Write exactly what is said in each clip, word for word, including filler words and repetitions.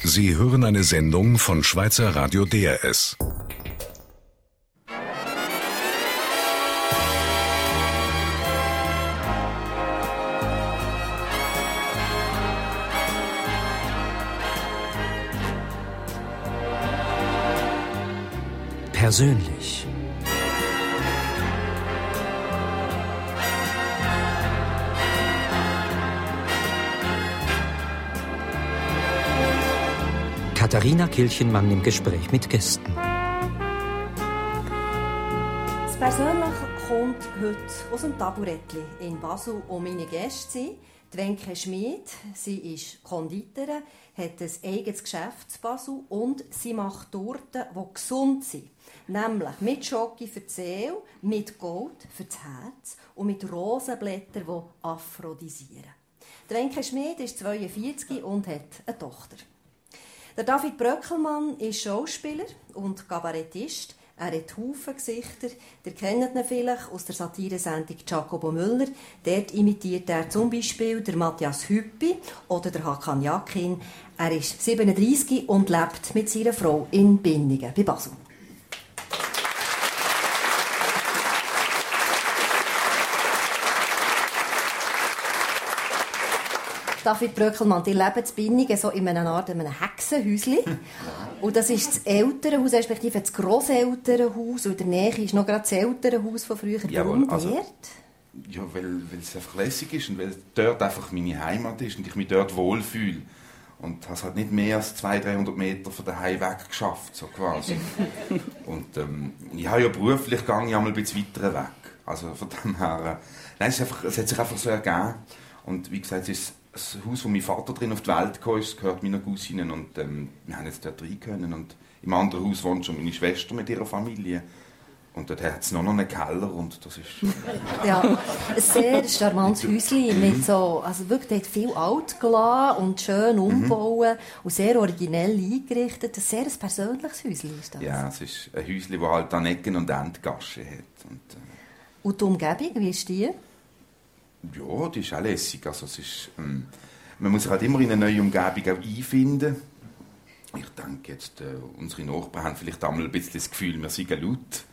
Sie hören eine Sendung von Schweizer Radio D R S. Persönlich. Katharina Kilchenmann im Gespräch mit Gästen. Das Persönliche kommt heute aus dem Taburettli in Basel, und meine Gäste sind die Wenke Schmid. Sie ist Konditorin, hat ein eigenes Geschäft in Basel und sie macht Torten, die gesund sind. Nämlich mit Schoki für die Seele, mit Gold für das Herz und mit Rosenblättern, die aphrodisieren. Die Wenke Schmid ist zweiundvierzig und hat eine Tochter. Der David Bröckelmann ist Schauspieler und Kabarettist. Er hat Haufen Gesichter. Ihr kennt ihn vielleicht aus der Satiresendung Jacobo Müller. Dort imitiert er zum Beispiel der Matthias Hüppi oder der Hakan Yakin. Er ist siebenunddreissig und lebt mit seiner Frau in Binningen bei Basel. David Bröckelmann, ihr lebt in Binningen so in einer Art einem Hexenhäuschen. Und das ist das Elternhaus, respektive das Grosselternhaus. Und in der Nähe ist noch gerade das Elternhaus von früher. Warum also, dort? Ja, weil, weil es einfach lässig ist und weil dort einfach meine Heimat ist und ich mich dort wohlfühle. Und habe es halt nicht mehr als zweihundert, dreihundert Meter von daheim weg geschafft, so quasi. Und ähm, ich habe ja beruflich gegangen, ja mal ein bisschen weiter weg. Also von dem her, äh, nein, es, ist einfach, es hat sich einfach so ergeben. Und wie gesagt, es ist das Haus, wo mein Vater drin auf die Welt gekommen ist, gehört meiner Cousine. Und ähm, wir haben jetzt dort rein können. Und im anderen Haus wohnt schon meine Schwester mit ihrer Familie. Und dort hat es noch einen Keller und das ist... Ja, ein sehr charmantes Häuschen mit so... Also wirklich, hat viel Altglas und schön umbauen und sehr originell eingerichtet. Ein sehr persönliches Häuschen ist das. Ja, es ist ein Häuschen, das halt an Ecken und Enden Gassen hat. Und, äh, und die Umgebung, wie ist die? Ja, die ist auch lässig. Also es ist, ähm, man muss sich halt immer in eine neue Umgebung auch einfinden. Ich denke jetzt, äh, unsere Nachbarn haben vielleicht einmal ein bisschen das Gefühl, wir seien laut.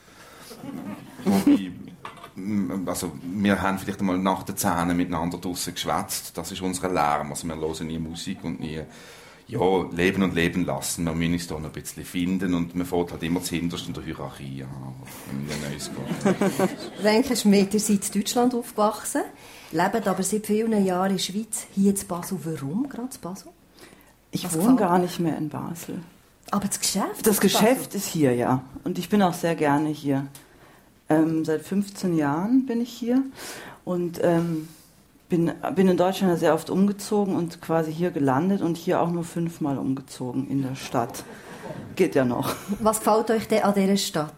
Wobei, also, wir haben vielleicht einmal nach den Zähnen miteinander draussen geschwätzt. Das ist unser Lärm. Also wir hören nie Musik und nie... Ja, leben und leben lassen. Wir müssen uns da noch ein bisschen finden und man fährt halt immer zuhinterst in der Hierarchie an, wenn man Neues geht. Wenke Schmid, ihr seid in Deutschland aufgewachsen, lebt aber seit vielen Jahren in der Schweiz, hier in Basel. Warum gerade in Basel? Ich Was wohne gar nicht mehr in Basel. Aber das Geschäft? Das Geschäft ist hier, ja. Und ich bin auch sehr gerne hier. Ähm, seit fünfzehn Jahren bin ich hier und... Ähm, Bin, bin in Deutschland sehr oft umgezogen und quasi hier gelandet und hier auch nur fünfmal umgezogen in der Stadt. Geht ja noch. Was gefällt euch denn an dieser Stadt?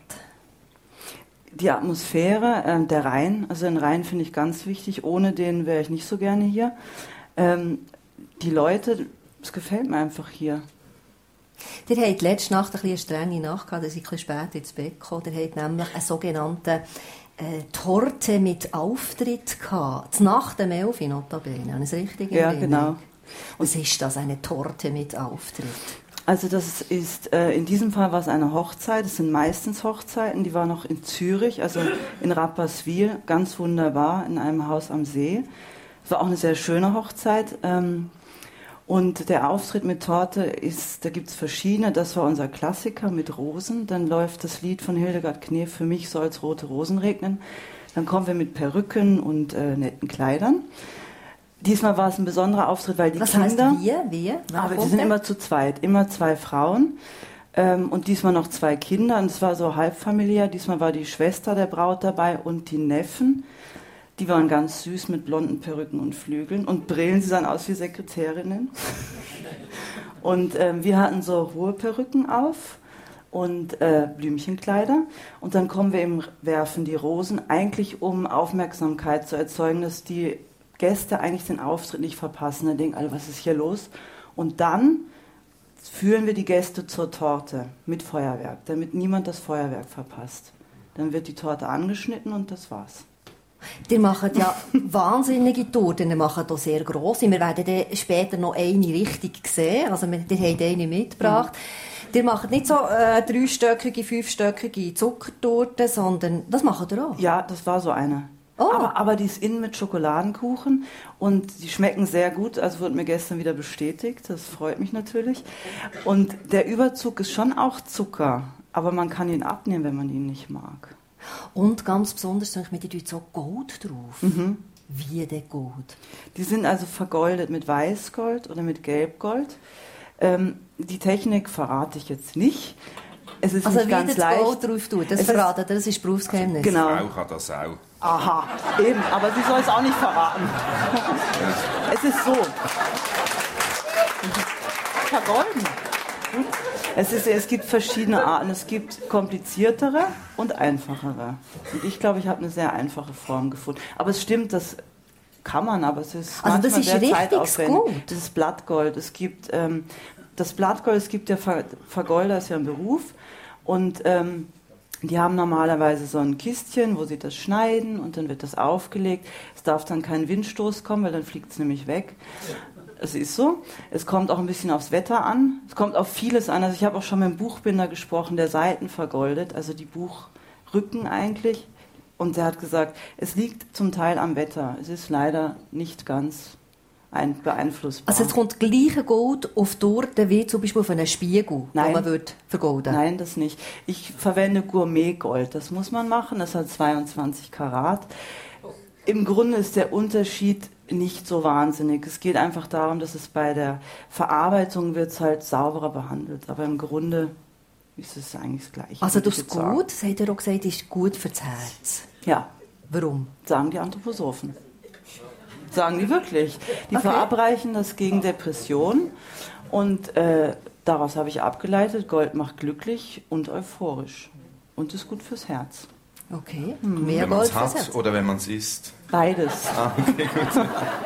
Die Atmosphäre, äh, der Rhein. Also den Rhein finde ich ganz wichtig. Ohne den wäre ich nicht so gerne hier. Ähm, die Leute, es gefällt mir einfach hier. Ihr habt letzte Nacht ein bisschen eine strenge Nacht gehabt, dass ich ein bisschen spät ins Bett kam. Ihr habt nämlich einen sogenannten Äh, Torte mit Auftritt gehabt. Nach dem Elfi notabene, habe ich es richtig Ja, erinnert? genau. Was ist das, eine Torte mit Auftritt? Also das ist, äh, in diesem Fall war es eine Hochzeit, es sind meistens Hochzeiten, die war noch in Zürich, also in Rapperswil, ganz wunderbar, in einem Haus am See. Es war auch eine sehr schöne Hochzeit. Ähm, Und der Auftritt mit Torte ist, da gibt es verschiedene, das war unser Klassiker mit Rosen, dann läuft das Lied von Hildegard Knef, Für mich soll's rote Rosen regnen, dann kommen wir mit Perücken und äh, netten Kleidern. Diesmal war es ein besonderer Auftritt, weil die Was Kinder... heißt wir? wir? Aber die sind immer zu zweit, immer zwei Frauen ähm, und diesmal noch zwei Kinder und es war so halbfamiliär, diesmal war die Schwester der Braut dabei und die Neffen. Die waren ganz süß mit blonden Perücken und Flügeln und Brillen, sie sahen aus wie Sekretärinnen. Und äh, wir hatten so hohe Perücken auf und äh, Blümchenkleider. Und dann kommen wir eben, werfen die Rosen, eigentlich um Aufmerksamkeit zu erzeugen, dass die Gäste eigentlich den Auftritt nicht verpassen. Dann denken alle, was ist hier los? Und dann führen wir die Gäste zur Torte mit Feuerwerk, damit niemand das Feuerwerk verpasst. Dann wird die Torte angeschnitten und das war's. Ihr macht ja wahnsinnige Touren, ihr macht hier sehr grosse. Wir werden dann später noch eine richtig sehen, also wir, ihr habt eine mitgebracht. Mhm. Ihr macht nicht so äh, dreistöckige, fünfstöckige Zuckertorten, sondern das macht ihr auch? Ja, das war so eine. Oh. Aber, aber die ist innen mit Schokoladenkuchen und die schmecken sehr gut, also wurde mir gestern wieder bestätigt, das freut mich natürlich. Und der Überzug ist schon auch Zucker, aber man kann ihn abnehmen, wenn man ihn nicht mag. Und ganz besonders, mit die so Gold drauf. Mhm. Wie der Gold? Die sind also vergoldet mit Weißgold oder mit Gelbgold. Ähm, die Technik verrate ich jetzt nicht. Es ist also nicht wie ganz das leicht. Gold drauf tut, das verratet, das ist Berufsgeheimnis. Genau. Die Frau kann das auch. Aha, eben, aber sie soll es auch nicht verraten. Es ist so. Vergolden. Es, ist, es gibt verschiedene Arten. Es gibt kompliziertere und einfachere. Und ich glaube, ich habe eine sehr einfache Form gefunden. Aber es stimmt, das kann man, aber es ist also das ist sehr richtig zeitaufwendig. Gut. Das ist Blattgold. Es gibt ähm, das Blattgold, es gibt ja Ver, Vergolder, ist ja ein Beruf. Und ähm, die haben normalerweise so ein Kistchen, wo sie das schneiden und dann wird das aufgelegt. Es darf dann kein Windstoß kommen, weil dann fliegt es nämlich weg. Es ist so. Es kommt auch ein bisschen aufs Wetter an. Es kommt auf vieles an. Also ich habe auch schon mit dem Buchbinder gesprochen, der Seiten vergoldet, also die Buchrücken eigentlich. Und der hat gesagt, es liegt zum Teil am Wetter. Es ist leider nicht ganz ein beeinflussbar. Also es kommt gleiche Gold auf Torten wie zum Beispiel auf einen Spiegel, Nein. wo man wird vergolden. Nein, das nicht. Ich verwende Gourmetgold. Das muss man machen. Das hat zweiundzwanzig Karat. Im Grunde ist der Unterschied nicht so wahnsinnig. Es geht einfach darum, dass es bei der Verarbeitung wird halt sauberer behandelt. Aber im Grunde ist es eigentlich das Gleiche. Also das Gut, das hat er auch gesagt, ist gut fürs Herz. Ja. Warum? Sagen die Anthroposophen. Sagen die wirklich. Die okay. verabreichen das gegen Depression. Und äh, daraus habe ich abgeleitet, Gold macht glücklich und euphorisch. Und ist gut fürs Herz. Okay, hm. mehr Wenn man Gold es fürs hat Herz. oder wenn man es isst? Beides. Ah, okay, gut.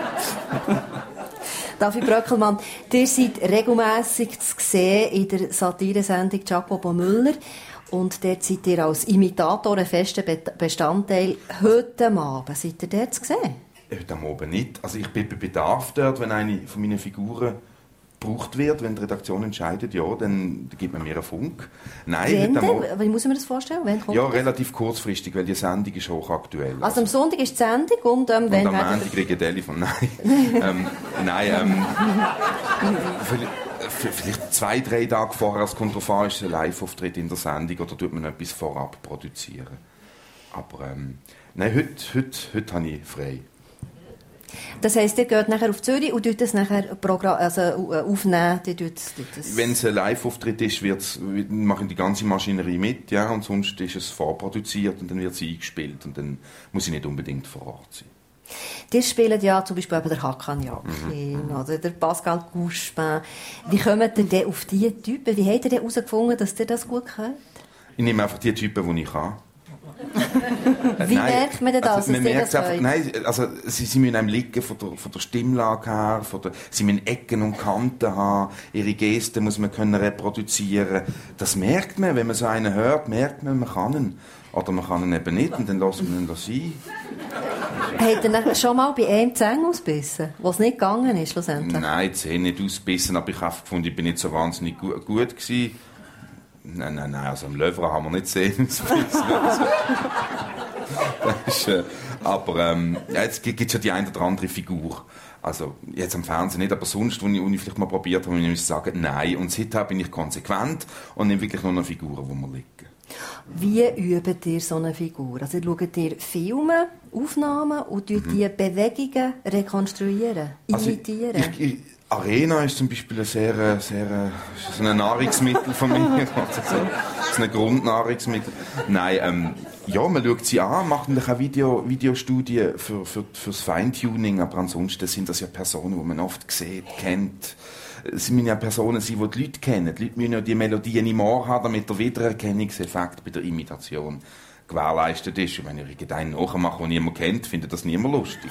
David Bröckelmann, ihr seid regelmässig zu sehen in der Satiresendung Jacobo Müller. Und dort seid ihr als Imitator ein fester Bestandteil. Heute Abend seid ihr dort zu sehen? Heute Abend nicht. Also ich bin bei Bedarf dort, wenn eine von meinen Figuren gebraucht wird, wenn die Redaktion entscheidet, ja, dann gibt man mir einen Funk. Nein, Wann? Wie muss ich mir das vorstellen? Wann kommt ja, das? relativ kurzfristig, weil die Sendung ist hochaktuell. Also am Sonntag ist die Sendung und ähm, und wenn am Montag kriege ich ein Telefon. Nein, ähm, nein ähm, vielleicht zwei, drei Tage vorher, als kommt drauf an, ist ein Live-Auftritt in der Sendung oder tut man etwas vorab produzieren. Aber ähm, nein, heute, heute, heute habe ich frei. Das heisst, ihr geht nachher auf Zürich und tut das nachher Programm, also, aufnehmen? Wenn es ein Live-Auftritt ist, wird's, mache ich die ganze Maschinerie mit, ja, und sonst ist es vorproduziert und dann wird sie eingespielt und dann muss ich nicht unbedingt vor Ort sein. Die spielen ja zum Beispiel eben der Hakan Yakin mhm. oder der Pascal Couchepin. Wie kommt ihr denn auf diese Typen? Wie habt ihr denn herausgefunden, dass ihr das gut könnt? Ich nehme einfach die Typen, die ich kann. Wie nein, merkt man denn das? Also, man merkt einfach, nein, also, sie, sie müssen einem liegen von der, von der Stimmlage her, von der, sie müssen Ecken und Kanten haben, ihre Gesten muss man können reproduzieren. Das merkt man, wenn man so einen hört, merkt man, man kann ihn. Oder man kann ihn eben nicht und dann lässt man ihn da sein. Habt ihr schon mal bei einem die Zähne ausgebissen, wo es nicht gegangen ist schlussendlich? Nein, die Zähne nicht ausgebissen, aber ich habe gefunden, ich bin nicht so wahnsinnig gut, gut gewesen. Nein, nein, nein, also am Löwra haben wir nicht Zähne ausgebissen. Das ist, äh, aber ähm, ja, jetzt gibt es ja die eine oder andere Figur. Also jetzt am Fernsehen nicht, aber sonst, wo ich, wo ich vielleicht mal probiert habe, muss ich sagen, nein. Und seither bin ich konsequent und nehme wirklich nur noch Figuren, die mir liegen. Wie übt ihr so eine Figur? Also schaut ihr Filme, Aufnahmen und mhm. die Bewegungen rekonstruieren, imitieren? Also, ich, ich, Arena ist zum Beispiel ein sehr, sehr ist ein Nahrungsmittel von mir. Also so, das ist ein Grundnahrungsmittel. Nein, ähm, ja, man schaut sie an, macht natürlich auch Video, Videostudien für, für, fürs Feintuning, aber ansonsten sind das ja Personen, die man oft sieht, kennt. Es müssen ja Personen sein, die die Leute kennen. Die Leute müssen ja die Melodien im Ohr haben, damit der Wiedererkennungseffekt bei der Imitation gewährleistet ist. Wenn ich irgendeinen nachmache, den niemand kennt, findet das niemand lustig.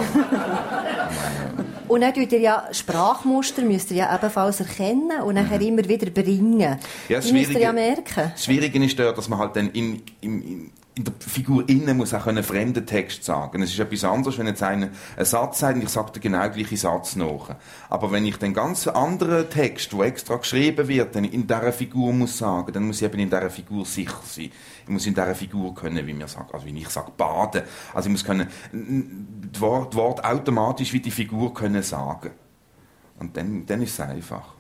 Und dann müsst ihr ja Sprachmuster müsst ihr ja ebenfalls erkennen und nachher immer wieder bringen. Ja, das müsst ihr ja merken. Das Schwierige ist dort, dass man halt dann in, in, in in der Figur innen muss auch einen fremden Text sagen. Es ist etwas anderes, wenn jetzt einer einen Satz sagt und ich sage den genau gleichen Satz nach. Aber wenn ich den ganz anderen Text, der extra geschrieben wird, dann in dieser Figur muss sagen, dann muss ich eben in dieser Figur sicher sein. Ich muss in dieser Figur können, wie wir sagen, also wie ich sage, baden. Also ich muss können, das Wort, das Wort automatisch wie die Figur können sagen. Und dann, dann ist es einfach.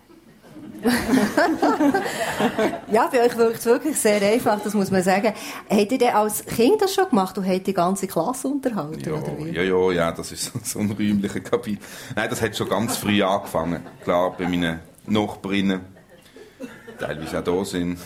Ja, bei euch wirkt es wirklich sehr einfach, das muss man sagen. Habt ihr denn als Kind das schon gemacht und habt die ganze Klasse unterhalten? Ja, oder wie? ja, ja, ja, das ist so, so ein räumlicher Kapitel. Nein, das hat schon ganz früh angefangen. Klar, bei meinen Nachbarinnen, teilweise auch da sind.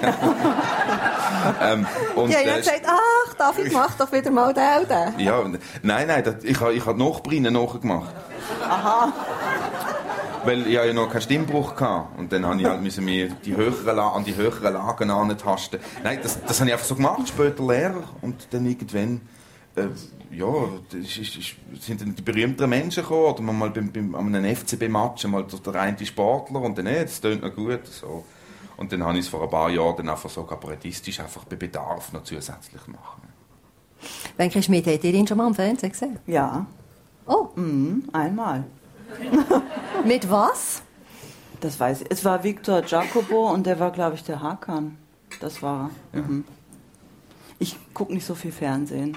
ähm, und, ja, ich äh, habe gesagt, ach, David, mach doch wieder mal den, den. Ja, nein, nein, das, ich habe ich hab Nachbarinnen nachgemacht. Aha. Weil ich ja noch keinen Stimmbruch hatte. Und dann musste ich halt müssen mir die höheren La- an die höheren Lagen antasten. Nein, das, das habe ich einfach so gemacht, später Lehrer. Und dann irgendwann, äh, ja, das ist, ist, sind dann die berühmteren Menschen gekommen. Oder man mal beim, beim, an einem F C B-Match mal der eine Sportler und dann, hey, das tönt noch gut. So. Und dann habe ich es vor ein paar Jahren dann einfach so kabarettistisch einfach bei Bedarf noch zusätzlich machen. Wenke Schmidt, habt ihr ihn schon mal am Fernsehen gesehen? Ja. Oh. Mhm, einmal. Mit was? Das weiß ich. Es war Victor Jacobo und der war, glaube ich, der Hakan. Das war er. Ja. Mhm. Ich gucke nicht so viel Fernsehen.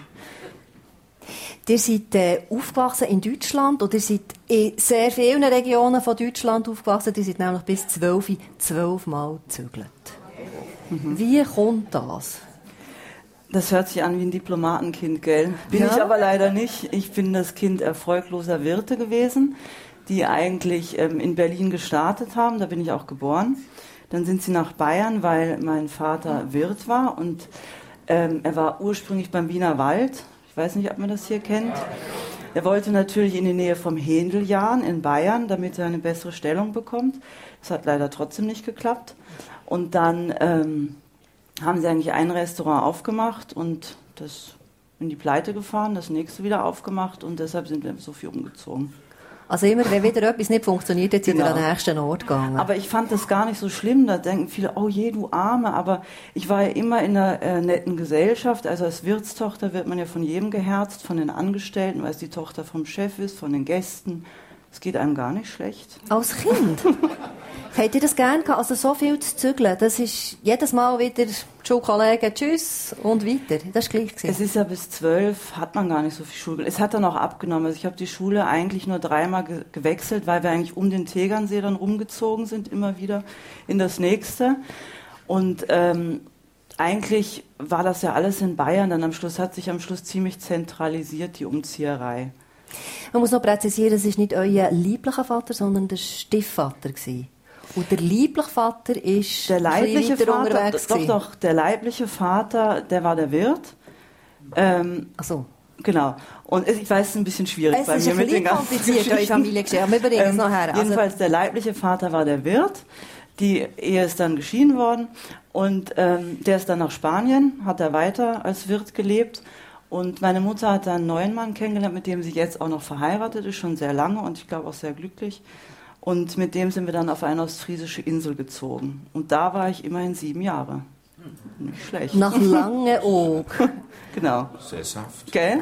Ihr seid äh, aufgewachsen in Deutschland oder ihr seid in sehr vielen Regionen von Deutschland aufgewachsen. Ihr seid nämlich bis zwölf, zwölf Mal gezügelt. Mhm. Wie kommt das? Das hört sich an wie ein Diplomatenkind, gell? Bin Ja. ich aber leider nicht. Ich bin das Kind erfolgloser Wirte gewesen, die eigentlich ähm, in Berlin gestartet haben. Da bin ich auch geboren. Dann sind sie nach Bayern, weil mein Vater Wirt war. Und ähm, er war ursprünglich beim Wiener Wald. Ich weiß nicht, ob man das hier kennt. Er wollte natürlich in die Nähe vom Händeljahn in Bayern, damit er eine bessere Stellung bekommt. Das hat leider trotzdem nicht geklappt. Und dann Ähm, haben sie eigentlich ein Restaurant aufgemacht und das in die Pleite gefahren, das nächste wieder aufgemacht und deshalb sind wir so viel umgezogen. Also immer, wenn wieder etwas nicht funktioniert, jetzt sind wir Genau. an den nächsten Ort gegangen. Aber ich fand das gar nicht so schlimm, da denken viele, oh je, du Arme, aber ich war ja immer in einer äh, netten Gesellschaft, also als Wirtstochter wird man ja von jedem geherzt, von den Angestellten, weil es die Tochter vom Chef ist, von den Gästen, es geht einem gar nicht schlecht. Als Kind? Habt ihr das gerne gehabt? Also so viel zu zügeln, das ist jedes Mal wieder Schulkollegen, tschüss und weiter. Das war gleich gewesen. Es ist ja bis zwölf, hat man gar nicht so viel Schule. Es hat dann auch abgenommen. Also ich habe die Schule eigentlich nur dreimal ge- gewechselt, weil wir eigentlich um den Tegernsee dann rumgezogen sind, immer wieder in das nächste. Und ähm, eigentlich war das ja alles in Bayern. Dann am Schluss hat sich am Schluss ziemlich zentralisiert, die Umzieherei. Man muss noch präzisieren, es war nicht euer lieblicher Vater, sondern der Stiefvater gewesen. Und der liebliche Vater ist Der leibliche ein bisschen weiter Vater, unterwegs doch, gewesen. doch, der leibliche Vater, der war der Wirt. Ähm, Ach so. Genau. Und ich weiß, es ist ein bisschen schwierig Es bei ist mir ein mit den bisschen ganzen kompliziert, eure Geschichten. Familiengeschichte. Wir bringen es Ähm, noch her. Also, jedenfalls, der leibliche Vater war der Wirt. Die Ehe ist dann geschieden worden. Und ähm, der ist dann nach Spanien, hat er weiter als Wirt gelebt. Und meine Mutter hat dann einen neuen Mann kennengelernt, mit dem sie jetzt auch noch verheiratet ist, schon sehr lange und ich glaube auch sehr glücklich. Und mit dem sind wir dann auf eine ostfriesische Insel gezogen. Und da war ich immerhin sieben Jahre. Nicht schlecht. nach Langeoog. Genau. Sesshaft. Gell?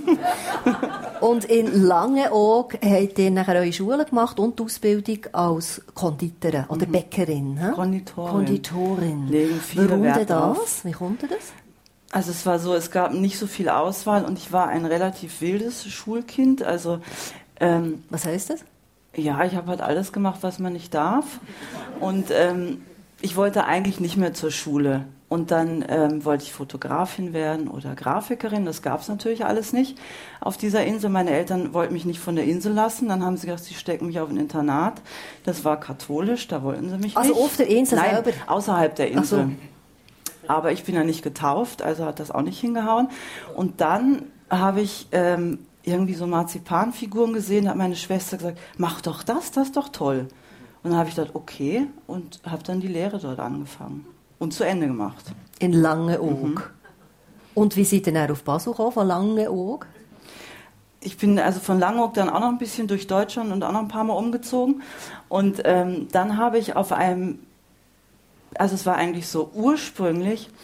Und in Langeoog habt ihr nachher eure Schule gemacht und die Ausbildung als Konditorin oder Bäckerin. He? Konditorin. Konditorin. Legen viele Warum Wert denn drauf. das? Wie kommt denn das? Also es war so, es gab nicht so viel Auswahl und ich war ein relativ wildes Schulkind. Also ähm, Was heisst das? ja, ich habe halt alles gemacht, was man nicht darf. Und ähm, ich wollte eigentlich nicht mehr zur Schule. Und dann ähm, wollte ich Fotografin werden oder Grafikerin. Das gab es natürlich alles nicht auf dieser Insel. Meine Eltern wollten mich nicht von der Insel lassen. Dann haben sie gesagt, sie stecken mich auf ein Internat. Das war katholisch, da wollten sie mich Also nicht. auf der Insel Nein, selber? außerhalb der Insel. Ach so. Aber ich bin ja nicht getauft, also hat das auch nicht hingehauen. Und dann habe ich ähm, irgendwie so Marzipanfiguren gesehen, da hat meine Schwester gesagt, mach doch das, das ist doch toll. Und dann habe ich gedacht, okay, und habe dann die Lehre dort angefangen und zu Ende gemacht. In Langeoog. Mhm. Und wie seid ihr dann auf Basel gekommen, von Langeoog? Ich bin also von Langeoog dann auch noch ein bisschen durch Deutschland und auch noch ein paar Mal umgezogen. Und ähm, dann habe ich auf einem, also es war eigentlich so ursprünglich,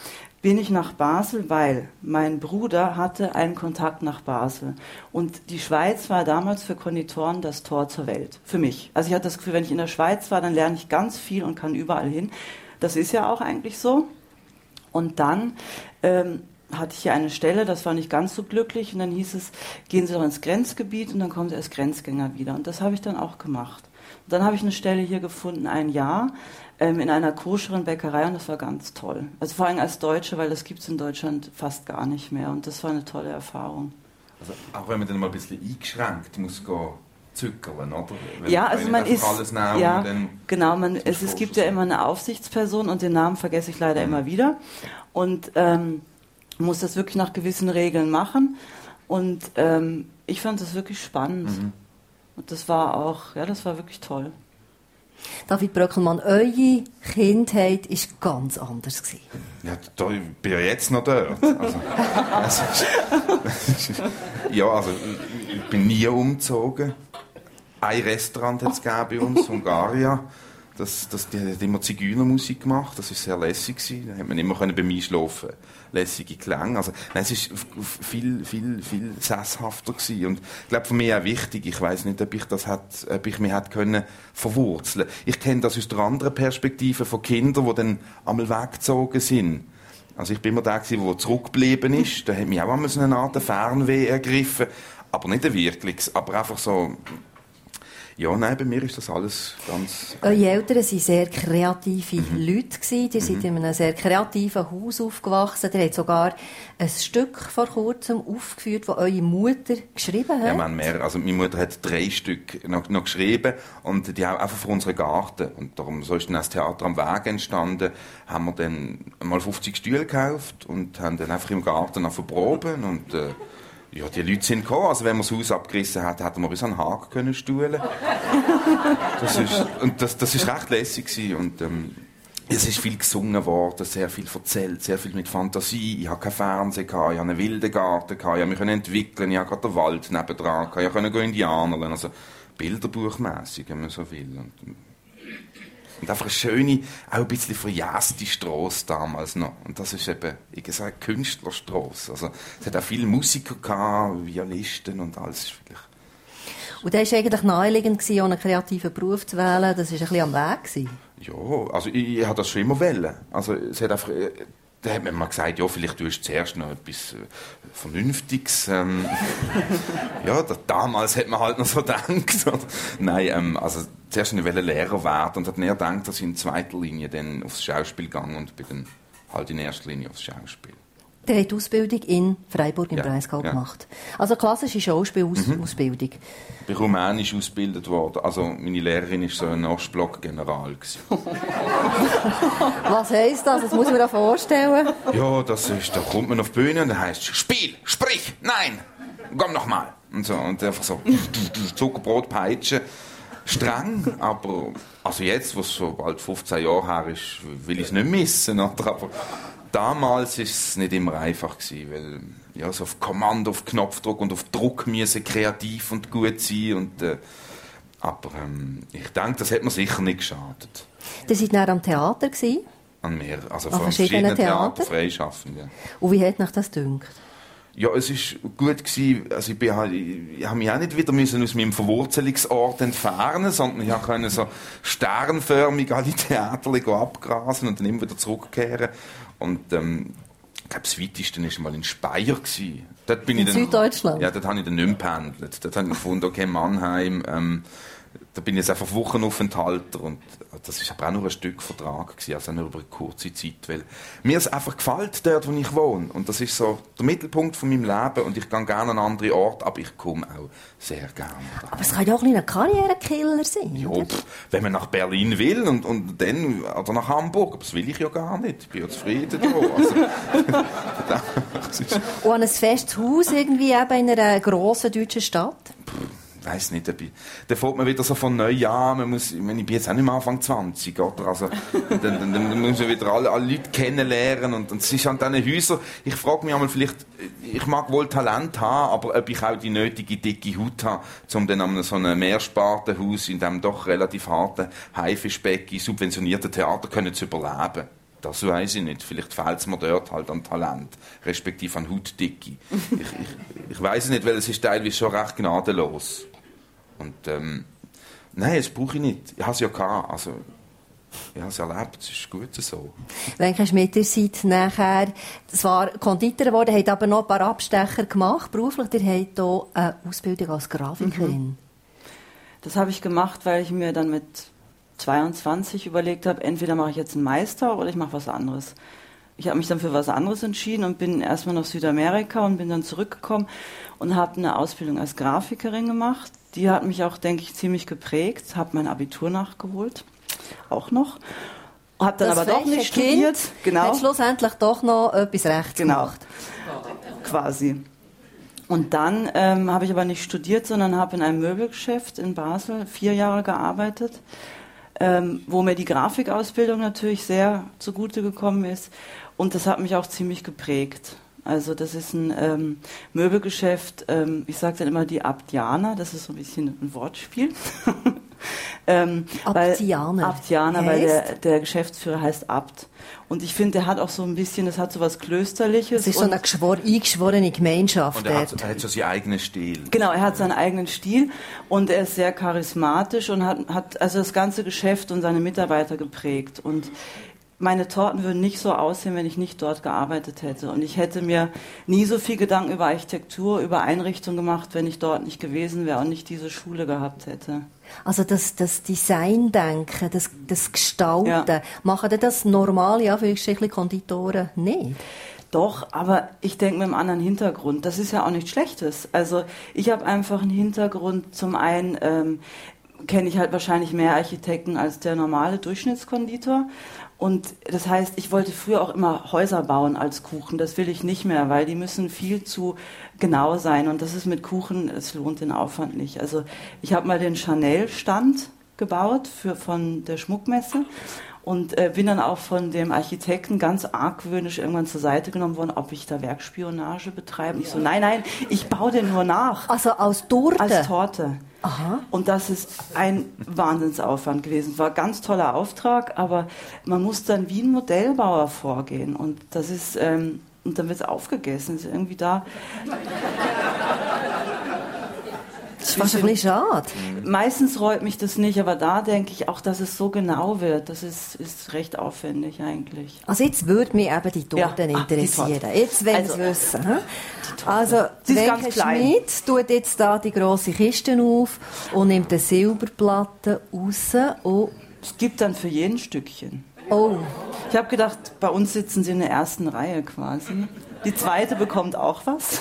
bin ich nach Basel, weil mein Bruder hatte einen Kontakt nach Basel. Und die Schweiz war damals für Konditoren das Tor zur Welt, für mich. Also ich hatte das Gefühl, wenn ich in der Schweiz war, dann lerne ich ganz viel und kann überall hin. Das ist ja auch eigentlich so. Und dann ähm, hatte ich hier eine Stelle, das war nicht ganz so glücklich. Und dann hieß es, gehen Sie doch ins Grenzgebiet und dann kommen Sie als Grenzgänger wieder. Und das habe ich dann auch gemacht. Und dann habe ich eine Stelle hier gefunden, ein Jahr, ähm, in einer koscheren Bäckerei und das war ganz toll. Also vor allem als Deutsche, weil das gibt es in Deutschland fast gar nicht mehr. Und das war eine tolle Erfahrung. Also auch wenn man dann mal ein bisschen eingeschränkt muss gehen, zückern, oder? Wenn, ja, also man ist, alles nehmen, ja, dann genau, man, es, es gibt ja immer eine Aufsichtsperson und den Namen vergesse ich leider mhm. immer wieder und ähm, muss das wirklich nach gewissen Regeln machen und ähm, ich fand das wirklich spannend mhm. und das war auch, ja, das war wirklich toll. David Bröckelmann, eure Kindheit war ganz anders gewesen. Ja, da, ich bin ja jetzt noch dort. Also, das ist, das ist, ja, also ich bin nie umgezogen. Ein Restaurant hat es bei uns, Hungaria. Das, das, die hat immer Zigeunermusik gemacht, das war sehr lässig. Da hat man immer bei mir schlafen. Lässige Klänge. Also, nein, es war viel, viel, viel sesshafter gewesen. Und ich glaube, für mich auch wichtig, ich weiss nicht, ob ich, das hat, ob ich mich hat können verwurzeln. Ich kenne das aus der anderen Perspektive von Kindern, die dann einmal weggezogen sind. Also ich bin immer der, der zurückgeblieben ist. Da hat mich auch einmal so eine Art Fernweh ergriffen. Aber nicht ein wirkliches, aber einfach so... Ja, nein, bei mir ist das alles ganz... Eure Eltern waren sehr kreative mhm. Leute. Ihr mhm. seid in einem sehr kreativen Haus aufgewachsen. Ihr habt sogar ein Stück vor kurzem aufgeführt, das eure Mutter geschrieben hat. Ja, man mehr. Also meine Mutter hat drei Stück noch, noch geschrieben und die haben einfach für unseren Garten. Und darum, so ist dann das Theater am Weg entstanden. Haben wir dann mal fünfzig Stühle gekauft und haben dann einfach im Garten verproben und... Äh, ja, die Leute sind gekommen. Also wenn man das Haus abgerissen hat, hätten wir bis an den Haken können stuhlen. Das ist, und das, das ist recht lässig gewesen. Und ähm, es ist viel gesungen worden, sehr viel erzählt, sehr viel mit Fantasie. Ich hatte keinen Fernseher, ich hatte einen wilden Garten, ich konnte mich entwickeln, ich hatte gerade den Wald nebendran, ich konnte Indianer, also bilderbuchmässig, wenn man so will. Und, Und einfach eine schöne, auch ein bisschen verjäste Strasse damals noch. Und das ist eben, wie gesagt, Künstlerstrasse. Also, es hat auch viele Musiker gehabt, Violisten und alles. Und da war eigentlich naheliegend, auch einen kreativen Beruf zu wählen. Das war ein bisschen am Weg gewesen. Ja, also ich, ich habe das schon immer wollen. Also, es hat einfach... Da hat man mal gesagt, ja, vielleicht tust du zuerst noch etwas äh, Vernünftiges. Ähm, ja, da, damals hat man halt noch so gedacht. Oder? Nein, ähm, also zuerst wollte ich Lehrer werden und hat näher gedacht, dass ich in zweiter Linie dann aufs Schauspiel gegangen und bin dann halt in erster Linie aufs Schauspiel. Der hat die Ausbildung in Freiburg im ja, Breisgau ja. gemacht. Also klassische Schauspielausbildung. Mhm. Ich bin rumänisch ausgebildet worden. Also meine Lehrerin war so ein Ostblock-General. Was heisst das? Das muss ich mir da vorstellen. Ja, das ist, da kommt man auf die Bühne und dann heisst es Spiel, sprich, nein, komm noch mal. Und so, und einfach so Zuckerbrot, Peitsche. Streng, aber also jetzt, was so bald fünfzehn Jahre her ist, will ich es nicht missen. Oder? Aber damals war es nicht immer einfach gewesen, weil ja, so auf Kommando, auf Knopfdruck und auf Druck müssen kreativ und gut sein. Und, äh, aber ähm, ich denke, das hat mir sicher nicht geschadet. Sie waren dann am Theater? Gewesen? An mehr, also an von verschiedenen verschiedenen Theater, freischaffend. Ja. Und wie hat euch das gedacht? Ja, es war gut gewesen. Also ich, bin halt, ich habe mich auch nicht wieder müssen aus meinem Verwurzelungsort entfernen, sondern ich konnte so sternförmig alle Theater abgrasen und dann immer wieder zurückkehren. Und ähm, ich glaube, das weiteste war mal in Speyer. Dort bin in ich dann, Süddeutschland? Ja, dort habe ich dann nicht mehr gependelt. Dort habe ich gefunden, okay, Mannheim, ähm, da bin ich jetzt einfach Wochenaufenthalter und das war aber auch nur ein Stück Vertrag gewesen, also nur über eine kurze Zeit, weil mir es einfach gefällt dort, wo ich wohne und das ist so der Mittelpunkt von meinem Leben und ich gehe gerne an einen anderen Ort, aber ich komme auch sehr gerne. Aber es kann ja auch ein Karrierekiller sein. Ja, pff, wenn man nach Berlin will und, und dann oder nach Hamburg, aber das will ich ja gar nicht, ich bin ja zufrieden da. Also, und an ein festes Haus irgendwie eben in einer grossen deutschen Stadt? Pff, ich weiss nicht, ob ich, dann fängt man wieder so von neu an, man muss, ich, meine, ich bin jetzt auch nicht mehr Anfang zwanzig, oder? Also, dann, dann, dann muss man wieder alle, alle Leute kennenlernen und, und es ist an diesen Häusern, ich frage mich einmal vielleicht, ich mag wohl Talent haben, aber ob ich auch die nötige dicke Haut habe, um dann an so einem Mehrspartenhaus in diesem doch relativ harten Haifischbecken subventionierten Theater können zu überleben. Das weiß ich nicht. Vielleicht fehlt es mir dort halt an Talent, respektive an Hautdicke. ich ich, ich weiß es nicht, weil es ist teilweise schon recht gnadenlos. Und ähm, nein, das brauche ich nicht. Ich habe es ja gehabt. Also, ich habe es erlebt, es ist gut so. Wenke Schmidt, ihr seid nachher zwar Konditor geworden, habt aber noch ein paar Abstecher gemacht, beruflich. Ihr habt hier eine Ausbildung als Grafikerin. Mhm. Das habe ich gemacht, weil ich mir dann mit zweiundzwanzig überlegt habe, entweder mache ich jetzt einen Meister oder ich mache was anderes. Ich habe mich dann für was anderes entschieden und bin erstmal nach Südamerika und bin dann zurückgekommen und habe eine Ausbildung als Grafikerin gemacht. Die hat mich auch, denke ich, ziemlich geprägt. Habe mein Abitur nachgeholt. Auch noch. Habe dann das aber doch nicht studiert. Kind genau. hat schlussendlich doch noch etwas rechts genau. gemacht. Quasi. Und dann ähm, habe ich aber nicht studiert, sondern habe in einem Möbelgeschäft in Basel vier Jahre gearbeitet, ähm, wo mir die Grafikausbildung natürlich sehr zugute gekommen ist. Und das hat mich auch ziemlich geprägt. Also das ist ein ähm, Möbelgeschäft, ähm, ich sage dann immer die Abtianer, das ist so ein bisschen ein Wortspiel. ähm, Abtianer. Abtianer, weil der, der Geschäftsführer heißt Abt. Und ich finde, der hat auch so ein bisschen, das hat so was Klösterliches. Es ist so eine geschwor- eingeschworene Gemeinschaft. Und er hat, er hat so seinen eigenen Stil. Genau, er hat seinen eigenen Stil und er ist sehr charismatisch und hat, hat also das ganze Geschäft und seine Mitarbeiter geprägt. Und meine Torten würden nicht so aussehen, wenn ich nicht dort gearbeitet hätte. Und ich hätte mir nie so viel Gedanken über Architektur, über Einrichtung gemacht, wenn ich dort nicht gewesen wäre und nicht diese Schule gehabt hätte. Also das, das Designdenken, das, das Gestalten, Ja. machen das normale, Anführungsstrichen, Konditoren nicht? Doch, aber ich denke mit einem anderen Hintergrund. Das ist ja auch nichts Schlechtes. Also ich habe einfach einen Hintergrund. Zum einen ähm, kenne ich halt wahrscheinlich mehr Architekten als der normale Durchschnittskonditor. Und das heißt, ich wollte früher auch immer Häuser bauen als Kuchen. Das will ich nicht mehr, weil die müssen viel zu genau sein. Und das ist mit Kuchen, es lohnt den Aufwand nicht. Also ich habe mal den Chanel-Stand gebaut für, von der Schmuckmesse. Und äh, bin dann auch von dem Architekten ganz argwöhnisch irgendwann zur Seite genommen worden, ob ich da Werkspionage betreibe. Ich so, nein, nein, ich baue den nur nach. Also als Torte? Als Torte. Aha. Und das ist ein Wahnsinnsaufwand gewesen. War ein ganz toller Auftrag, aber man muss dann wie ein Modellbauer vorgehen. Und das ist, ähm, und dann wird es aufgegessen. Ist irgendwie da. Das war schon ein bisschen schade. Meistens reut mich das nicht, aber da denke ich auch, dass es so genau wird. Das ist, ist recht aufwendig eigentlich. Also jetzt würde mich eben die Torten Ja. Ah, die interessieren. Torte. Jetzt wollen Also, Sie wissen. Hm? Also Sie ist Wenke ganz klein. Schmidt tut jetzt da die grosse Kiste auf und nimmt eine Silberplatte raus. Und Es gibt dann für jeden Stückchen. oh, Ich habe gedacht, bei uns sitzen sie in der ersten Reihe quasi. Die zweite bekommt auch was.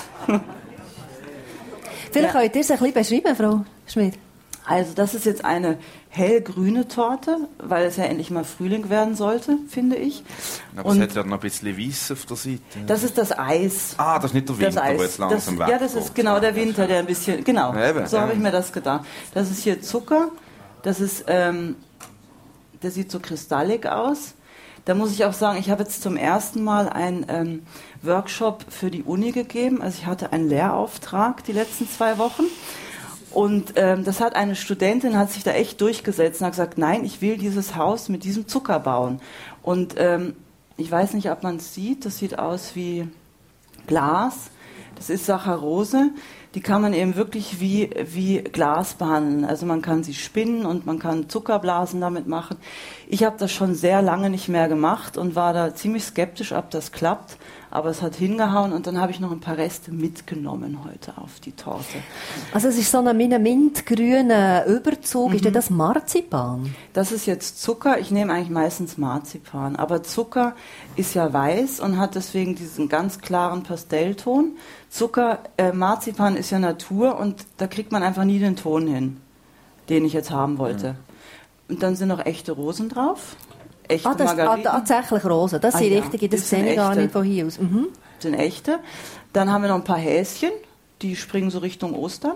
vielleicht Ja. könnt ihr es ein bisschen beschreiben, Frau Schmidt. Also das ist jetzt eine hellgrüne Torte, weil es ja endlich mal Frühling werden sollte, finde ich. Aber Und es hat ja noch ein bisschen weiß auf der Seite. das ist das Eis. Ah, das ist nicht der Winter, Das Eis. der jetzt langsam das, Ja, das ist genau der Winter, der ein bisschen... Genau, Eben, so habe ja. ich mir das gedacht. Das ist hier Zucker. Das ist... Ähm, der sieht so kristallig aus. Da muss ich auch sagen, ich habe jetzt zum ersten Mal einen ähm, Workshop für die Uni gegeben. Also ich hatte einen Lehrauftrag die letzten zwei Wochen. Und ähm, das hat eine Studentin, hat sich da echt durchgesetzt und hat gesagt, nein, ich will dieses Haus mit diesem Zucker bauen. Und ähm, ich weiß nicht, ob man es sieht, das sieht aus wie Glas. Das ist Saccharose. Die kann man eben wirklich wie, wie Glas behandeln. Also man kann sie spinnen und man kann Zuckerblasen damit machen. Ich habe das schon sehr lange nicht mehr gemacht und war da ziemlich skeptisch, ob das klappt. Aber es hat hingehauen und dann habe ich noch ein paar Reste mitgenommen heute auf die Torte. Also es ist so ein mintgrüner Überzug. Mhm. Ist denn das Marzipan? Das ist jetzt Zucker. Ich nehme eigentlich meistens Marzipan. Aber Zucker ist ja weiß und hat deswegen diesen ganz klaren Pastellton. Zucker, äh, Marzipan ist ja Natur und da kriegt man einfach nie den Ton hin, den ich jetzt haben wollte. Mhm. Und dann sind noch echte Rosen drauf. Echte ah, das ist Margariten. tatsächlich Rosen. Das Ah, sind ja. richtige, das Das sind sehe ich gar echte. nicht von hier aus. Mhm. Das sind echte. Dann haben wir noch ein paar Häschen, die springen so Richtung Ostern.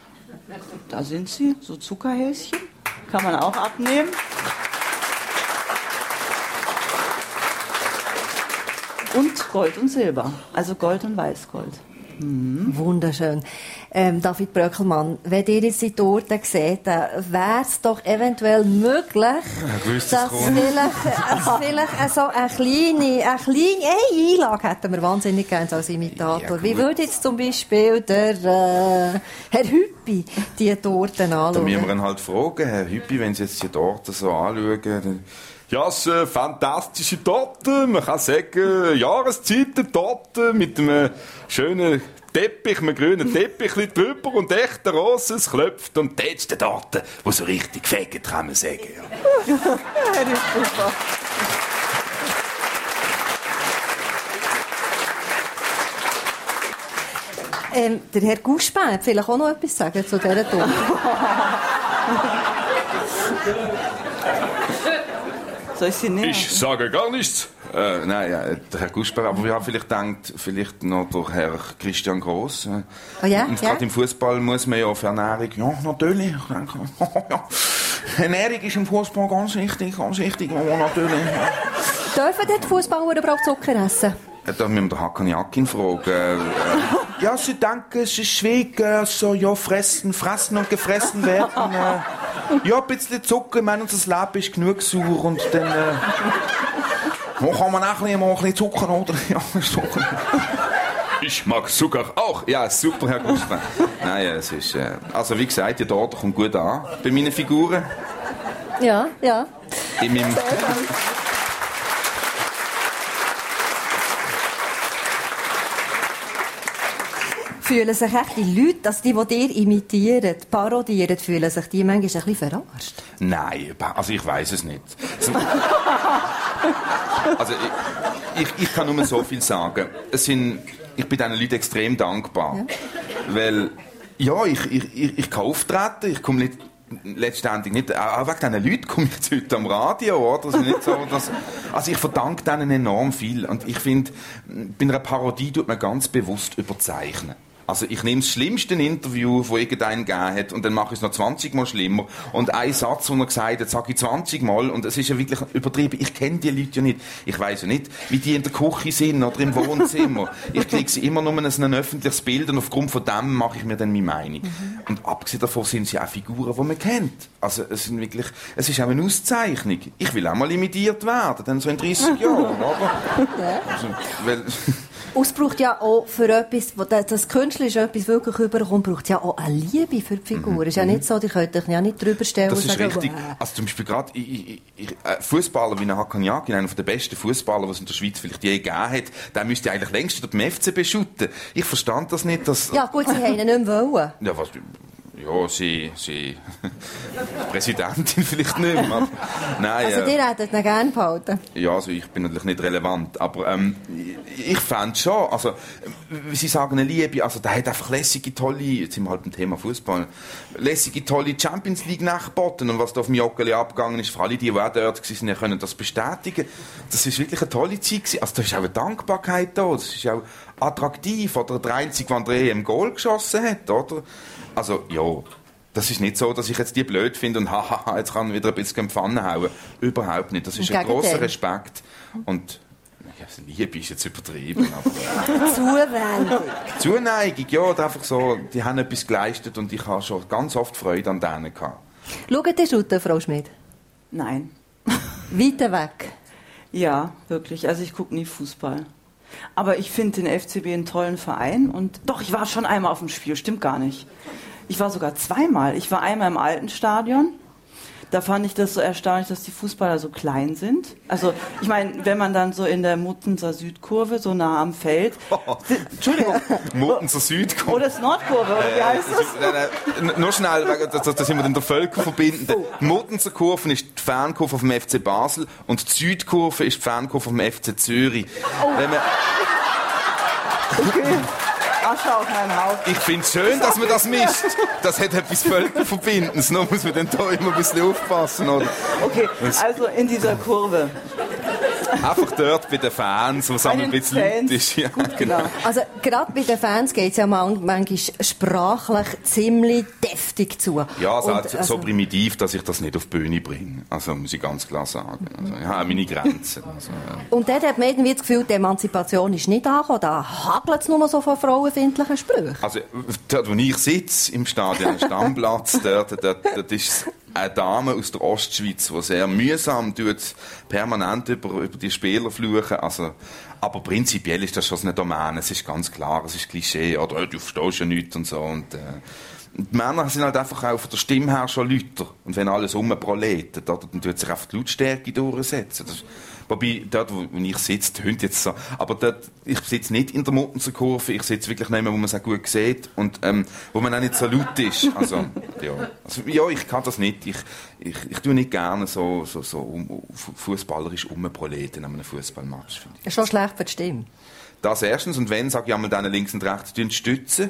Da sind sie, so Zuckerhäschen. Kann man auch abnehmen. Und Gold und Silber, also Gold und Weißgold. Mhm. Wunderschön. Ähm, David Bröckelmann, wenn ihr jetzt die Torte seht, dann wäre es doch eventuell möglich, ja, dass dass vielleicht, vielleicht so eine kleine, eine kleine eine Einlage hätten wir wahnsinnig gerne als Imitator. Ja, wie würde jetzt zum Beispiel der äh, Herr Hüppi die Torten anschauen? Da müssen wir ihn halt fragen, Herr Hüppi, wenn Sie jetzt die Torte so anschauen, dann ja, es ist eine fantastische Torte. Man kann sagen, Jahreszeiten-Torte mit einem schönen Teppich, einem grünen Teppich drüber und echte Rosen, es klopft und das ist die Torte, die so richtig fegt, kann man sagen. Ja, das ist super. Ähm, der Herr Guspin hat vielleicht auch noch etwas sagen zu dieser Torte. Soll ich sie nehmen? Ich sage gar nichts. Äh, nein, ja, der Herr Guspin, aber wir haben vielleicht gedacht, vielleicht noch der Herr Christian Gross. Äh, oh ja, und ja. gerade im Fußball muss man ja auf Ernährung, ja, natürlich. Ich denke, ja. Ernährung ist im Fußball ganz wichtig, ganz wichtig, aber natürlich. Ja. Dürfen die Fußballer überhaupt Zucker essen? Da müssen wir den Hakan Yakin fragen. Ja, sie denken, es ist schwierig, so, ja, fressen, fressen und gefressen werden. Ja, ein bisschen Zucker, ich meine, unser Leben ist genug sauer und dann, äh, wo kann man auch ein bisschen, mal ein bisschen Zucker, oder? Ja, Zucker. Ich mag Zucker auch. Ja, super, Herr Guspin. Nein, es ist, äh, also wie gesagt, die Torte kommt gut an bei meinen Figuren. Ja, ja. In meinem Fühlen sich echt die Leute, dass die, die ihr imitiert, parodieren, fühlen sich die manchmal ein bisschen verarscht? Nein, also ich weiss es nicht. Also ich, ich, ich kann nur so viel sagen. Es sind, ich bin diesen Leuten extrem dankbar. Ja. Weil, ja, ich, ich, ich, ich kann auftreten, ich komme nicht, letztendlich nicht, auch wegen diesen Leuten komme ich jetzt heute am Radio, oder? Also, nicht so, dass, also ich verdanke denen enorm viel. Und ich finde, bei einer Parodie tut man ganz bewusst überzeichnen. Also ich nehme das schlimmste Interview, das irgendeinen gegeben hat, und dann mache ich es noch zwanzig Mal schlimmer. Und einen Satz, den er gesagt hat, sage ich zwanzig Mal, und es ist ja wirklich übertrieben. Ich kenne die Leute ja nicht. Ich weiss ja nicht, wie die in der Küche sind oder im Wohnzimmer. Ich kriege sie immer nur in ein öffentliches Bild, und aufgrund von dem mache ich mir dann meine Meinung. Mhm. Und abgesehen davon sind sie auch Figuren, die man kennt. Also es sind wirklich, es ist auch eine Auszeichnung. Ich will auch mal imitiert werden, dann so in dreißig Jahren, oder? Also, weil Und es braucht ja auch für etwas, das Künstlerische etwas wirklich überkommt, braucht es ja auch eine Liebe für die Figur. Es mhm. ist ja nicht so, die könnt euch ja nicht drüber stellen das und ist sagen, richtig. Wow. Also zum Beispiel gerade äh, Fußballer wie Hakan Yakin, einer der besten Fußballer, die es in der Schweiz vielleicht je gegeben hat, der müsste eigentlich längst unter dem F C B shooten. Ich verstand das nicht, dass... Ja gut, sie haben ihn nicht mehr wollen. Ja, was... Ja, sie, sie, Präsidentin vielleicht nicht mehr. Nein, also, die hätten ihn gerne behalten. Ja, also ich bin natürlich nicht relevant, aber ähm, ich fände schon, also, wie Sie sagen, eine Liebe, also der hat einfach lässige, tolle, jetzt sind wir halt beim Thema Fußball, lässige, tolle Champions League nachgeboten, und was da auf dem Joggeli abgegangen ist, für alle, die, die auch dort waren, die können das bestätigen. Das ist wirklich eine tolle Zeit gewesen. Also da ist auch eine Dankbarkeit da, das ist auch attraktiv, oder der Einzige, der André im Goal geschossen hat, oder? Also, ja, das ist nicht so, dass ich jetzt die blöd finde und haha, jetzt kann ich wieder ein bisschen Pfanne hauen. Überhaupt nicht. Das ist ein grosser Respekt. Und ja, Liebe ist jetzt übertrieben. Aber Zuwendung. Zuneigung, ja, oder einfach so, die haben etwas geleistet und ich habe schon ganz oft Freude an denen gehabt. Schaut ihr Shooter, Frau Schmid? Nein. Weiter weg? Ja, wirklich. Also ich gucke nie Fußball. Aber ich finde den F C B einen tollen Verein, und doch, ich war schon einmal auf dem Spiel, stimmt gar nicht. Ich war sogar zweimal. Ich war einmal im alten Stadion. Da fand ich das so erstaunlich, dass die Fußballer so klein sind. Also, ich meine, wenn man dann so in der Muttenser Südkurve, so nah am Feld... Oh. Entschuldigung. Muttenser Südkurve. Oder das Nordkurve, oder wie heißt das? Nein, nein, nur schnell, das, das sind wir den Völker verbinden. Die Muttenser Kurve ist die Fankurve vom F C Basel und die Südkurve ist die Fankurve vom F C Zürich. Oh. Wenn man okay. Asche auf mein Haus. Ich finde es schön, dass man das mischt. Das hat etwas Völkerverbindendes. Nur muss man dann da immer ein bisschen aufpassen, oder? Okay, also in dieser Kurve Einfach dort bei den Fans, wo es ein bisschen laut ist. Ja, genau. Also gerade bei den Fans geht es ja manchmal sprachlich ziemlich deftig zu. Ja, also, und, so also primitiv, dass ich das nicht auf die Bühne bringe. Also muss ich ganz klar sagen. Also, ich habe meine Grenzen. Also, ja. Und dort hat man irgendwie das Gefühl, die Emanzipation ist nicht angekommen. Da hagelt es nur so von frauenfindlichen Sprüchen. Also dort, wo ich sitze, im Stadion, am Stammplatz, dort, dort, dort ist eine Dame aus der Ostschweiz, die sehr mühsam tut, permanent über, über die Spieler fluchen. Also, aber prinzipiell ist das schon eine Domäne. Es ist ganz klar, es ist Klischee. Oder du verstehst ja nichts und so. Und, äh, die Männer sind halt einfach auch von der Stimme her schon lauter. Und wenn alles rumproletet, dann tut sich einfach die Lautstärke durchsetzen. Das, wobei, dort, wo ich sitze, tönt jetzt so. Aber dort, ich sitze nicht in der Muttenser Kurve, ich sitze wirklich nicht mehr, wo man es auch gut sieht und ähm, wo man auch nicht so laut ist. Also, ja. Also, ja, ich kann das nicht. Ich, ich, ich tue nicht gerne so, so, so um, fußballerisch rumproleten an einem Fußballmatch. Das ist schon schlecht für die Stimme. Das erstens. Und wenn, sage ich einmal denen links und rechts, stützen.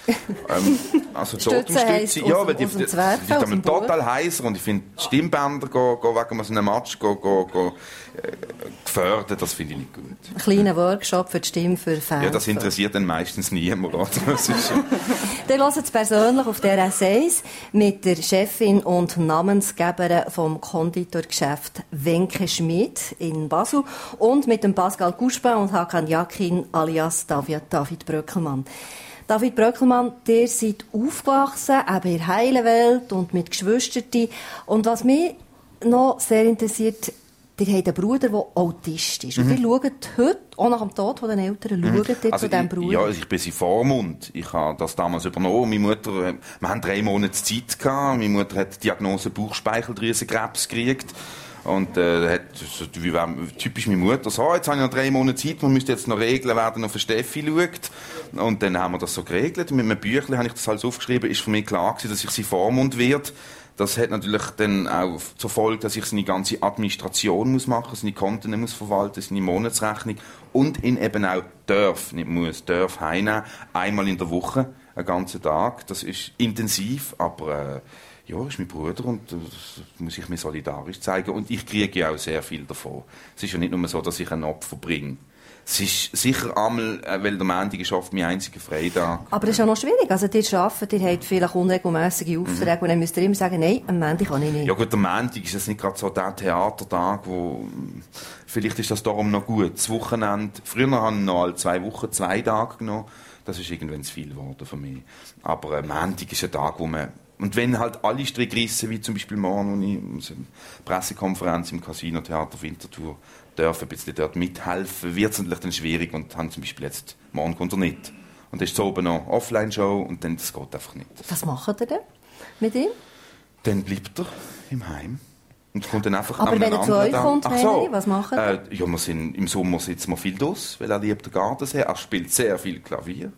ähm, also Stützen heisst ja, weil die, aus dem die, Zwerchfell, die, die, aus dem die total heißer und ich finde Stimmbänder go, go wegen so einem Match go, go, go, äh, gefördert, das finde ich nicht gut. Ein kleiner Workshop für die Stimme für Fans. Ja, das interessiert dann meistens niemand, oder? Das ist, Dann hören Sie persönlich auf der S eins mit der Chefin und Namensgeberin vom Konditorgeschäft Wenke Schmid in Basel und mit dem Pascal Couchepin und Hakan Yakin alias David, David Bröckelmann. David Bröckelmann, ihr seid aufgewachsen, eben in der heilen Welt und mit Geschwistern. Und was mich noch sehr interessiert, ihr habt einen Bruder, der Autist ist. Und mhm. ihr schaut heute, auch nach dem Tod der Eltern, mhm. schaut ihr also zu diesem ich, Bruder? Ja, ich bin sein Vormund. Ich habe das damals übernommen. Meine Mutter, wir hatten drei Monate Zeit gehabt. Meine Mutter hat die Diagnose Bauchspeicheldrüsenkrebs gekriegt. Und äh, hat, so, wie war, typisch meine Mutter, so, jetzt habe ich noch drei Monate Zeit, man müsste jetzt noch regeln, wer dann auf Steffi schaut. Und dann haben wir das so geregelt. Mit einem Büchlein habe ich das alles aufgeschrieben. Ist für mich klar gewesen, dass ich sein Vormund werde. Das hat natürlich dann auch zur Folge, dass ich seine ganze Administration muss machen, seine Konten muss verwalten, seine Monatsrechnung und ihn eben auch darf, nicht muss, darf heimnehmen, einmal in der Woche, einen ganzen Tag. Das ist intensiv, aber äh, ja, ist mein Bruder und das muss ich mir solidarisch zeigen. Und ich kriege ja auch sehr viel davon. Es ist ja nicht nur so, dass ich ein Opfer bringe. Es ist sicher einmal, weil der Montag ist oft mein einziger Freitag. Aber das ist ja noch schwierig. Also, ihr arbeitet, ihr habt vielleicht unregelmäßige Aufträge mhm. und dann müsst ihr immer sagen, nein, am Montag kann ich nicht. Ja gut, der Montag ist jetzt nicht gerade so der Theatertag, wo vielleicht ist das darum noch gut. Das Wochenende, früher haben wir noch alle zwei Wochen zwei Tage genommen. Das ist irgendwann zu viel geworden für mich. Aber äh, Montag ist ein Tag, wo man und wenn halt alle Stricke rissen, wie zum Beispiel morgen, wo ich eine Pressekonferenz im Casino Theater Winterthur darf, ein bisschen dort mithelfen, wird es natürlich dann schwierig und haben zum Beispiel jetzt, morgen kommt er nicht. Und dann ist es oben noch Offline-Show und dann, das geht einfach nicht. Was macht ihr denn mit ihm? Dann bleibt er im Heim. Und kommt dann einfach aber wenn er zu euch kommt, Ach so, was macht er? Äh, ja, wir sind, im Sommer sitzen wir viel draus, weil er liebt den Gardasee. Er spielt sehr viel Klavier.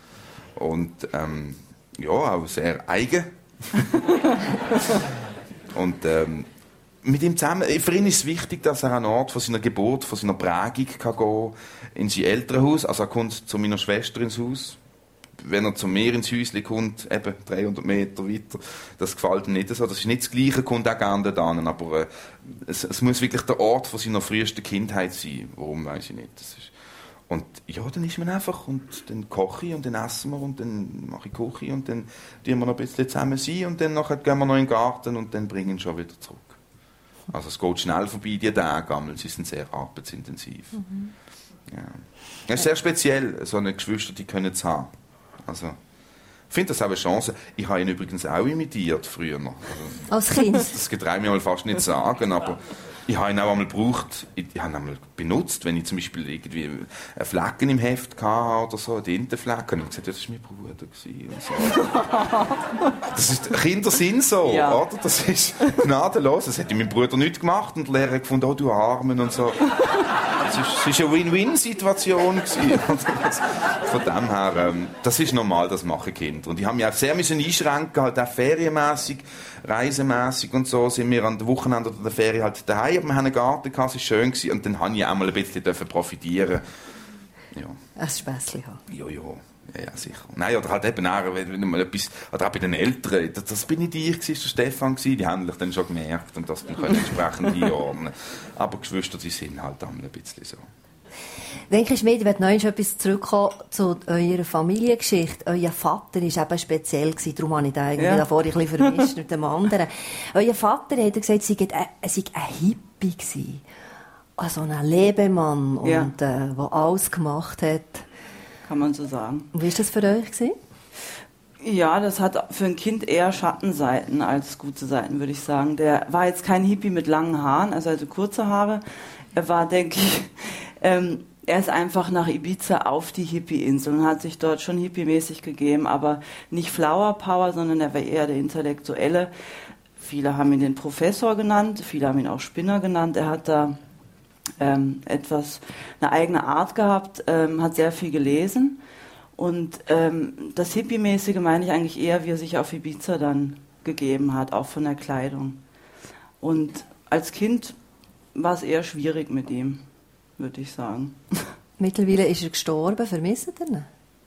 Und ähm, ja, auch sehr eigen. Und ähm, mit ihm zusammen, für ihn ist es wichtig, dass er an einen Ort von seiner Geburt, von seiner Prägung kann gehen, in sein Elternhaus. Also er kommt zu meiner Schwester ins Haus. Wenn er zu mir ins Häuschen kommt, eben dreihundert Meter weiter, das gefällt ihm nicht so. Das ist nicht das Gleiche, er kommt auch gerne dorthin, aber äh, es, es muss wirklich der Ort von seiner frühesten Kindheit sein. Warum, weiß ich nicht. Das ist Und ja, dann ist man einfach und dann koche ich und dann essen wir und dann mache ich Küche und dann tun wir noch ein bisschen zusammen sein und dann nachher gehen wir noch in den Garten und dann bringen wir ihn schon wieder zurück. Also es geht schnell vorbei, die Tage, sie sind sehr arbeitsintensiv. Mhm. Ja. Es ist sehr speziell, so eine Geschwister, die können es haben. Also, ich finde das auch eine Chance. Ich habe ihn übrigens auch imitiert früher. Also, als Kind? Das getraue ich mir fast nicht sagen, aber ich habe ihn auch einmal gebraucht, ich habe ihn einmal benutzt, wenn ich zum Beispiel irgendwie einen Flecken im Heft hatte oder so, einen Tintenflecken, und ich gesagt, ja, das war mein Bruder. So. Das ist, Kinder sind so, ja. Oder? Das ist gnadenlos. Das hätte mein Bruder nicht gemacht und der Lehrer hat gefunden, oh du Armen und so. Es war eine Win-Win-Situation. Von dem her, ähm, das ist normal, das machen Kinder. Und ich habe mich auch sehr müssen einschränken, halt auch ferienmässig, reisemässig und so, sind wir an den Wochenende oder der Ferien halt daheim, aber wir haben einen Garten gehabt, es war schön gewesen, und dann habe ich auch mal ein bisschen profitieren. Ja. Ein Späßchen haben. Ja, ja. Ja, ja, sicher. Nein, oder halt eben auch, wenn mal etwas, oder auch bei den Eltern, das, das bin nicht ich, das war der Stefan, die haben mich dann schon gemerkt und das dann können entsprechend einordnen. Aber Geschwister, die sind halt einmal ein bisschen so. Denke ich, ich werde noch etwas zurückkommen zu eurer Familiengeschichte. Euer Vater war eben speziell, darum habe ich den eigentlich ja. vorhin ein bisschen vermischt mit dem anderen. Euer Vater hat gesagt, er sei ein Hippie gewesen. Also ein Lebemann, und, ja. äh, der alles gemacht hat. Kann man so sagen. Wie war das für euch gewesen? Ja, das hat für ein Kind eher Schattenseiten als gute Seiten, würde ich sagen. Der war jetzt kein Hippie mit langen Haaren, also hatte kurze Haare. Er war, denke ich, ähm, er ist einfach nach Ibiza auf die Hippie-Insel und hat sich dort schon hippie-mäßig gegeben, aber nicht Flower Power, sondern er war eher der Intellektuelle. Viele haben ihn den Professor genannt, viele haben ihn auch Spinner genannt. Er hat da ähm, etwas, eine eigene Art gehabt, ähm, hat sehr viel gelesen. Und ähm, das Hippie-mäßige meine ich eigentlich eher, wie er sich auf Ibiza dann gegeben hat, auch von der Kleidung. Und als Kind war es eher schwierig mit ihm, würde ich sagen. Mittlerweile ist er gestorben. Vermisst ihr ihn?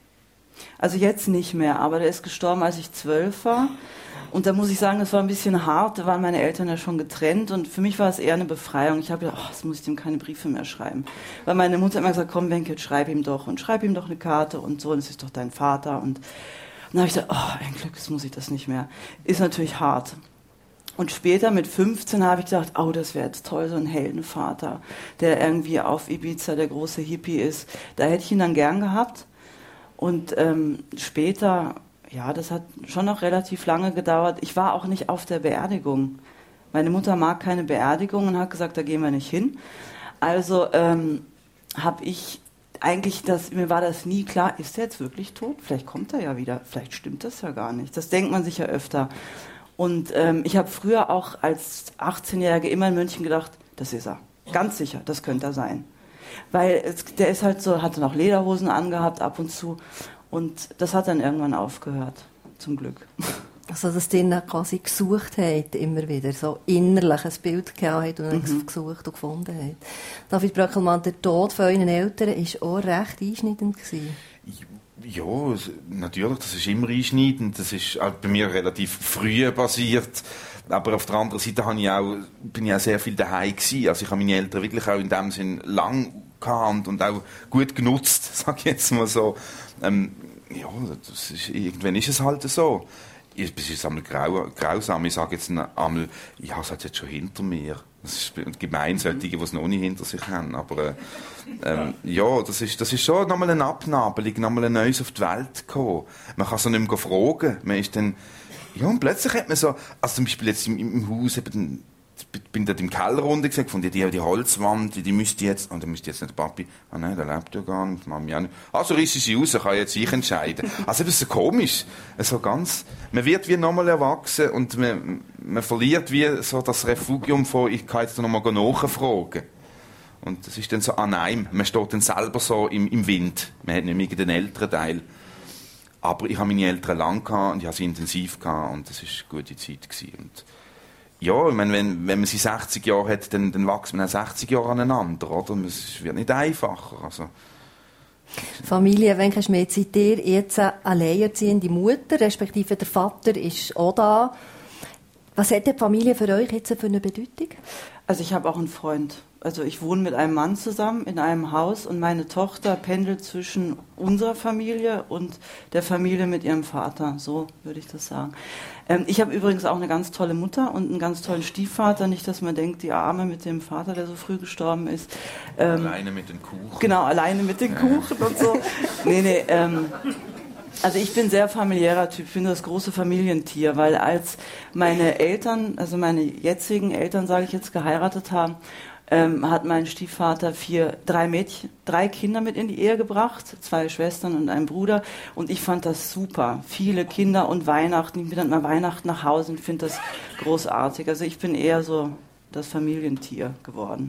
Also jetzt nicht mehr, aber der ist gestorben, als ich zwölf war. Und da muss ich sagen, das war ein bisschen hart, da waren meine Eltern ja schon getrennt und für mich war es eher eine Befreiung. Ich habe gedacht, oh, jetzt muss ich dem keine Briefe mehr schreiben. Weil meine Mutter immer gesagt, komm Wenke, schreib ihm doch und schreib ihm doch eine Karte und so, und es ist doch dein Vater. Und dann habe ich gedacht, oh, ein Glück, jetzt muss ich das nicht mehr. Ist natürlich hart. Und später mit fünfzehn habe ich gedacht, oh, das wäre jetzt toll, so ein Heldenvater, der irgendwie auf Ibiza der große Hippie ist. Da hätte ich ihn dann gern gehabt. Und ähm, später... Ja, das hat schon noch relativ lange gedauert. Ich war auch nicht auf der Beerdigung. Meine Mutter mag keine Beerdigung und hat gesagt, da gehen wir nicht hin. Also ähm, habe ich eigentlich, das, mir war das nie klar, ist der jetzt wirklich tot? Vielleicht kommt er ja wieder, vielleicht stimmt das ja gar nicht. Das denkt man sich ja öfter. Und ähm, ich habe früher auch als achtzehnjährige immer in München gedacht, das ist er. Ganz sicher, das könnte er sein. Weil es, der ist halt so, hatte noch Lederhosen angehabt ab und zu. Und das hat dann irgendwann aufgehört, zum Glück. Also, dass ihr ihn quasi gesucht habt, immer wieder, so innerlich ein Bild gehabt und mhm. gesucht und gefunden habt. David Bröckelmann, der Tod von euren Eltern war auch recht einschneidend gewesen. Ja, natürlich, das ist immer einschneidend. Das ist auch bei mir relativ früh passiert. Aber auf der anderen Seite habe ich auch, bin ich auch sehr viel daheim gewesen. Also ich habe meine Eltern wirklich auch in dem Sinn lang gehabt und auch gut genutzt, sage ich jetzt mal so. Ähm, ja, das ist, irgendwann ist es halt so. Es ist einmal grau, grausam. Ich sage jetzt einmal, ich habe es halt jetzt schon hinter mir. Das ist gemein, solche, die es noch nicht hinter sich haben. Aber äh, ähm, ja, das ist, das ist schon nochmal eine Abnabelung, nochmal ein Neues auf die Welt gekommen. Man kann so nicht mehr fragen. Man ist dann, ja, und plötzlich hat man so, also zum Beispiel jetzt im, im Haus, eben, ich bin dort im Keller runter gesagt, von die, die, die Holzwand, die, die müsste jetzt, und dann müsste jetzt nicht Papi, ah nein, der lebt ja gar nicht, Mami auch nicht. Also riss ich sie raus, kann jetzt ich entscheiden. Also das ist so komisch, so ganz, man wird wie nochmal erwachsen und man, man verliert wie so das Refugium von, ich kann jetzt nochmal nachfragen. Und das ist dann so an einem, man steht dann selber so im, im Wind, man hat nicht mehr den älteren Teil. Aber ich habe meine Eltern lang gehabt und ich habe sie intensiv gehabt und das war eine gute Zeit gewesen. Und ja, ich meine, wenn, wenn man sie sechzig Jahre hat, dann, dann wächst man auch sechzig Jahre aneinander, oder? Es wird nicht einfacher. Also. Familie, Wenke Schmidt, seid ihr jetzt eine alleinerziehende Mutter, respektive der Vater ist auch da. Was hat die Familie für euch jetzt für eine Bedeutung? Also ich habe auch einen Freund. Also ich wohne mit einem Mann zusammen in einem Haus und meine Tochter pendelt zwischen unserer Familie und der Familie mit ihrem Vater. So würde ich das sagen. Ähm, ich habe übrigens auch eine ganz tolle Mutter und einen ganz tollen Stiefvater. Nicht, dass man denkt, die Arme mit dem Vater, der so früh gestorben ist. Ähm, alleine mit den Kuchen. Genau, alleine mit den Kuchen und so. Nee, nee, ähm, also ich bin sehr familiärer Typ, ich bin das große Familientier, weil als meine Eltern, also meine jetzigen Eltern, sage ich jetzt, geheiratet haben, ähm, hat mein Stiefvater vier, drei Mädchen, drei Kinder mit in die Ehe gebracht, zwei Schwestern und einen Bruder, und ich fand das super. Viele Kinder und Weihnachten, ich bin dann mal Weihnachten nach Hause und finde das großartig. Also ich bin eher so das Familientier geworden.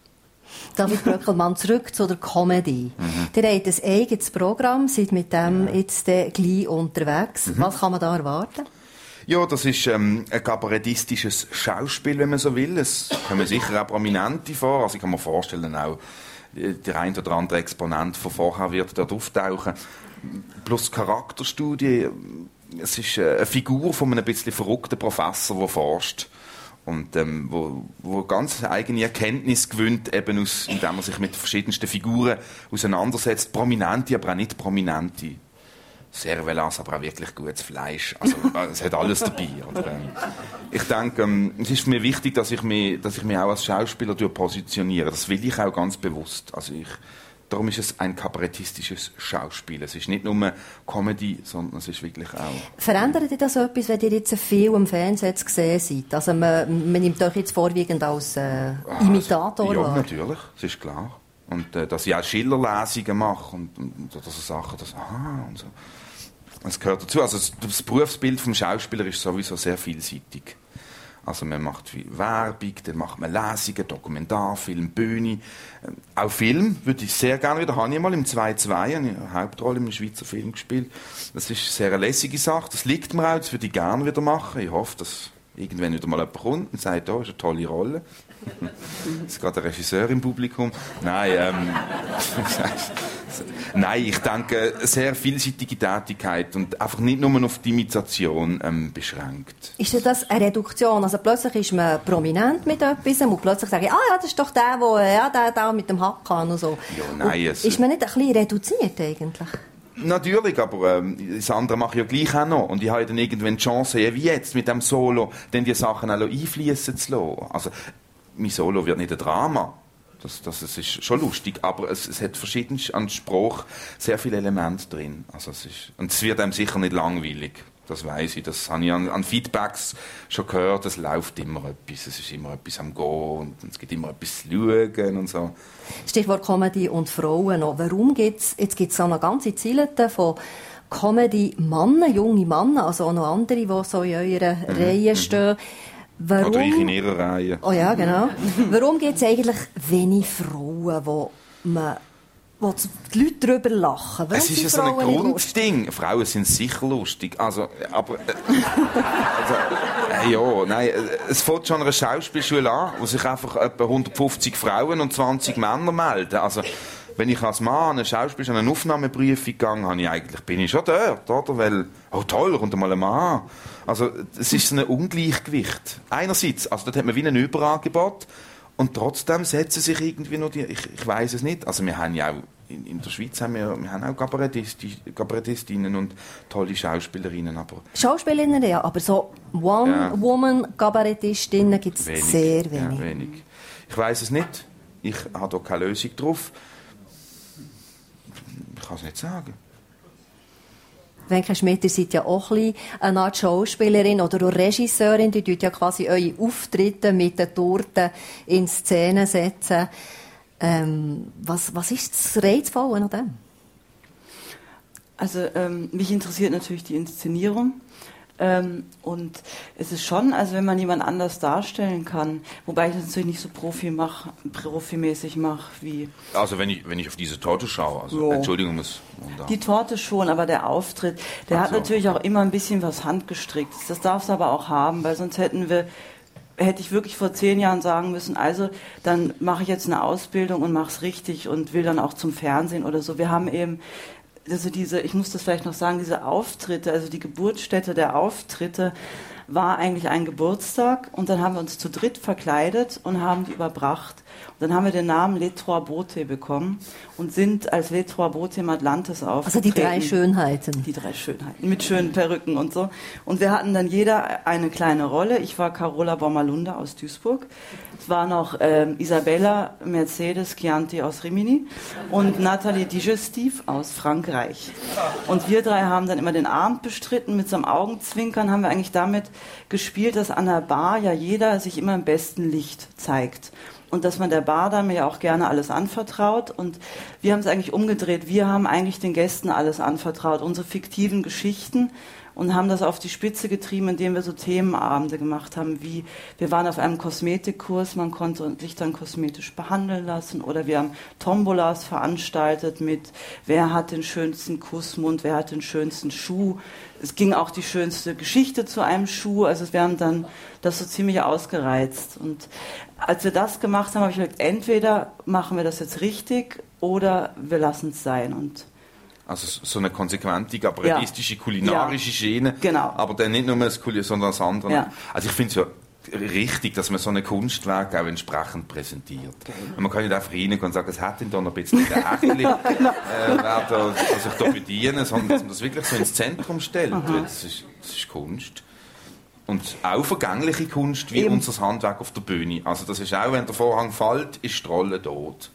David Bröckelmann, zurück zu der Comedy. Mhm. Ihr habt ein eigenes Programm, seid mit dem ja. jetzt äh, gleich unterwegs. Mhm. Was kann man da erwarten? Ja, das ist ähm, ein kabarettistisches Schauspiel, wenn man so will. Es kommen sicher auch Prominente vor. Also ich kann mir vorstellen, auch der ein oder andere Exponent von vorher wird dort auftauchen. plus Charakterstudie. Es ist eine Figur von einem bisschen verrückten Professor, der forscht. Und ähm, wo, wo ganz eigene Erkenntnis gewinnt, eben aus, indem man sich mit verschiedensten Figuren auseinandersetzt. Prominente, aber auch nicht prominente. Cervelas, aber auch wirklich gutes Fleisch. Also, es hat alles dabei. Oder, ähm, ich denke, ähm, es ist für mich wichtig, dass ich mich, dass ich mich auch als Schauspieler positioniere. Das will ich auch ganz bewusst. Also ich, darum ist es ein kabarettistisches Schauspiel. Es ist nicht nur Comedy, sondern es ist wirklich auch... Verändert das etwas, wenn ihr jetzt viel im Fernsehen gesehen seid? Also man, man nimmt euch jetzt vorwiegend als äh, Imitator also, ja, wahr? natürlich, das ist klar. Und äh, dass ich auch Schiller-Lesungen mache und, und, und so Sachen, das, aha, und so. Das gehört dazu. Also das Berufsbild des Schauspielers ist sowieso sehr vielseitig. Also man macht Werbung, dann macht man Lesungen, Dokumentarfilm, Bühne. Auch Film würde ich sehr gerne wieder. Habe ich mal im zwei zwei eine Hauptrolle in einem Schweizer Film gespielt. Das ist eine sehr lässige Sache. Das liegt mir auch, das würde ich gerne wieder machen. Ich hoffe, dass irgendwann wieder mal jemand kommt und sagt, oh, das ist eine tolle Rolle. Es ist gerade ein Regisseur im Publikum. Nein, ähm, Nein, ich denke, sehr vielseitige Tätigkeit und einfach nicht nur auf die Imitation ähm, beschränkt. Ist das eine Reduktion? Also plötzlich ist man prominent mit etwas und plötzlich sage ich, ah ja, das ist doch der, der, ja, der, der mit dem Hack kann und so. Ja, nein, und es, ist man nicht ein bisschen reduziert eigentlich? Natürlich, aber ähm, das andere mache ich ja gleich auch noch. Und ich habe dann irgendwann die Chance, wie jetzt mit dem Solo, dann die Sachen auch einfließen zu lassen. Also, mein Solo wird nicht ein Drama. Das, das, das ist schon lustig, aber es, es hat verschiedenste an Spruch sehr viele Elemente drin. Also es ist, und es wird einem sicher nicht langweilig. Das weiss ich. Das habe ich an, an Feedbacks schon gehört. Es läuft immer etwas. Es ist immer etwas am Gehen und es gibt immer etwas zu schauen und so. Stichwort Comedy und Frauen noch. Warum gibt es, jetzt gibt es auch noch ganze Zielete von Comedy-Männer, junge Männer, also auch noch andere, die so in eurer mhm. Reihe stehen. Warum? Oder ich in ihrer Reihe. Oh ja, genau. Warum gibt es eigentlich wenig Frauen, wo man, wo die Leute darüber lachen? Warum es ist ja so ein Grundding. Frauen sind sicher lustig. Also, aber, äh, also, äh, ja, nein, es fängt schon an einer Schauspielschule an, wo sich einfach etwa hundertfünfzig Frauen und zwanzig Männer melden. Also, wenn ich als Mann an eine Schauspiel- eine Aufnahmeprüfung gegangen habe, ich eigentlich, bin ich schon dort, oder? Weil, oh toll, kommt mal ein Mann. Also, es ist so ein Ungleichgewicht. Einerseits, also dort hat man wie ein Überangebot und trotzdem setzen sich irgendwie noch die, ich, ich weiss es nicht, also wir haben ja auch, in, in der Schweiz haben wir, wir haben auch Kabarettisti, Kabarettistinnen und tolle Schauspielerinnen, aber... Schauspielerinnen, ja, aber so One-Woman-Kabarettistinnen gibt es sehr wenig. Ja, wenig. Ich weiss es nicht, ich habe da keine Lösung drauf. Ich kann es nicht sagen. Wenke Schmidt, ihr seid ja auch ein bisschen eine Art Schauspielerin oder auch Regisseurin. Die tut ja quasi eure Auftritte mit den Torten in Szene setzen. Ähm, was, was ist das Reizvolle an dem? Also ähm, mich interessiert natürlich die Inszenierung. Ähm, und es ist schon, also wenn man jemand anders darstellen kann, wobei ich das natürlich nicht so Profi mach, profimäßig mache wie... Also wenn ich, wenn ich auf diese Torte schaue, also jo. Entschuldigung, muss... Die Torte schon, aber der Auftritt, der Ach hat so. natürlich auch immer ein bisschen was Handgestricktes. Das darf es aber auch haben, weil sonst hätten wir... hätte ich wirklich vor zehn Jahren sagen müssen, also dann mache ich jetzt eine Ausbildung und mache es richtig und will dann auch zum Fernsehen oder so. Wir haben eben... Also diese, ich muss das vielleicht noch sagen, diese Auftritte, also die Geburtsstätte der Auftritte war eigentlich ein Geburtstag und dann haben wir uns zu dritt verkleidet und haben die überbracht. Und dann haben wir den Namen Les Trois Beautés bekommen und sind als Les Trois Beautés im Atlantis aufgetreten. Also die drei Schönheiten. Die drei Schönheiten, mit schönen Perücken und so. Und wir hatten dann jeder eine kleine Rolle. Ich war Carola Bommalunda aus Duisburg. Es war noch ähm, Isabella Mercedes Chianti aus Rimini und Nathalie Digestif aus Frankreich. Und wir drei haben dann immer den Abend bestritten. Mit so einem Augenzwinkern haben wir eigentlich damit gespielt, dass an der Bar ja jeder sich immer im besten Licht zeigt. Und dass man der Bardame ja auch gerne alles anvertraut. Und wir haben es eigentlich umgedreht. Wir haben eigentlich den Gästen alles anvertraut, unsere fiktiven Geschichten. Und haben das auf die Spitze getrieben, indem wir so Themenabende gemacht haben, wie wir waren auf einem Kosmetikkurs, man konnte sich dann kosmetisch behandeln lassen. Oder wir haben Tombolas veranstaltet mit, wer hat den schönsten Kussmund, wer hat den schönsten Schuh. Es ging auch die schönste Geschichte zu einem Schuh. Also wir haben dann das so ziemlich ausgereizt. Und als wir das gemacht haben, habe ich gesagt, entweder machen wir das jetzt richtig oder wir lassen es sein. Und Also so eine konsequente, kabarettistische, ja. kulinarische ja. Schiene. Genau. Aber dann nicht nur das Kulinarische, sondern das andere. Ja. Also ich finde es ja richtig, dass man so ein Kunstwerk auch entsprechend präsentiert. Und man kann nicht einfach reingehen und sagen, es hat ihn da noch ein bisschen der Ächtli, ja, genau. äh, wer da, sich da bedienen, sondern dass man das wirklich so ins Zentrum stellt. Das ist, das ist Kunst. Und auch vergängliche Kunst, wie Eben. unser Handwerk auf der Bühne. Also das ist auch, wenn der Vorhang fällt, ist die Rolle tot.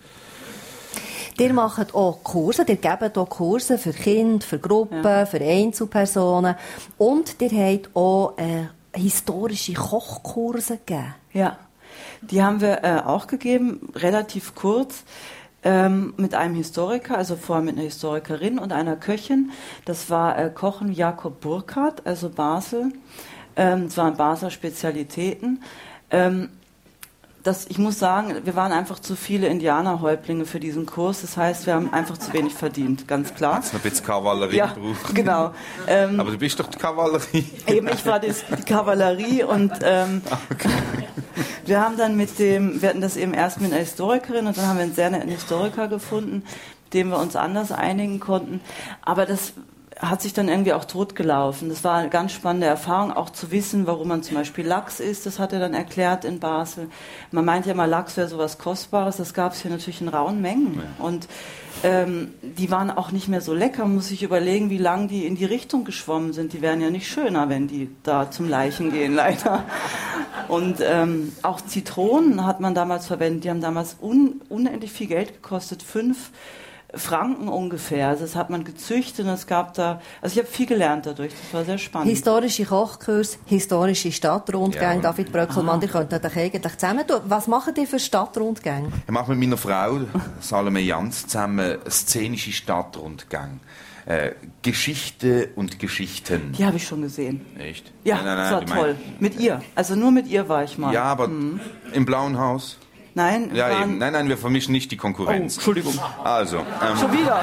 Ihr macht auch Kurse, ihr gebt auch Kurse für Kinder, für Gruppen, ja. für Einzelpersonen. Und ihr habt auch äh, historische Kochkurse gegeben. Ja, die haben wir äh, auch gegeben, relativ kurz, ähm, mit einem Historiker, also vorher mit einer Historikerin und einer Köchin. Das war äh, Kochen Jakob Burkhardt, also Basel. Ähm, das waren Basler Spezialitäten. Ähm, Das, ich muss sagen, wir waren einfach zu viele Indianerhäuptlinge für diesen Kurs. Das heißt, wir haben einfach zu wenig verdient, ganz klar. Jetzt noch ein bisschen Kavallerie ja, gebraucht. Genau. Ähm, Aber du bist doch die Kavallerie. Eben, ich war die, die Kavallerie und ähm, okay. wir haben dann mit dem, wir hatten das eben erst mit einer Historikerin und dann haben wir einen sehr netten Historiker gefunden, mit dem wir uns anders einigen konnten. Aber das hat sich dann irgendwie auch totgelaufen. Das war eine ganz spannende Erfahrung, auch zu wissen, warum man zum Beispiel Lachs isst. Das hat er dann erklärt in Basel. Man meint ja immer, Lachs wäre so was Kostbares. Das gab es hier natürlich in rauen Mengen. Ja. Und ähm, die waren auch nicht mehr so lecker. Man muss sich überlegen, wie lange die in die Richtung geschwommen sind. Die wären ja nicht schöner, wenn die da zum Leichen gehen, leider. Und ähm, auch Zitronen hat man damals verwendet. Die haben damals un- unendlich viel Geld gekostet. Fünf Franken ungefähr. Also das hat man gezüchtet und es gab da, also ich habe viel gelernt dadurch, das war sehr spannend. Historische Kochkurs, historische Stadtrundgänge, ja. David Bröckelmann, die könnten das eigentlich zusammen tun. Was machen die für Stadtrundgänge? Ich mache mit meiner Frau, Salome Jans, zusammen szenische Stadtrundgänge. Äh, Geschichte und Geschichten. Die habe ich schon gesehen. Echt? Ja, nein, nein, das war nein, toll. Mein... Mit ihr. Also nur mit ihr war ich mal. Ja, aber mhm. im Blauen Haus? Nein, ja, waren... eben. Nein, nein, wir vermischen nicht die Konkurrenz. Oh, Entschuldigung. Also, ähm... schon wieder.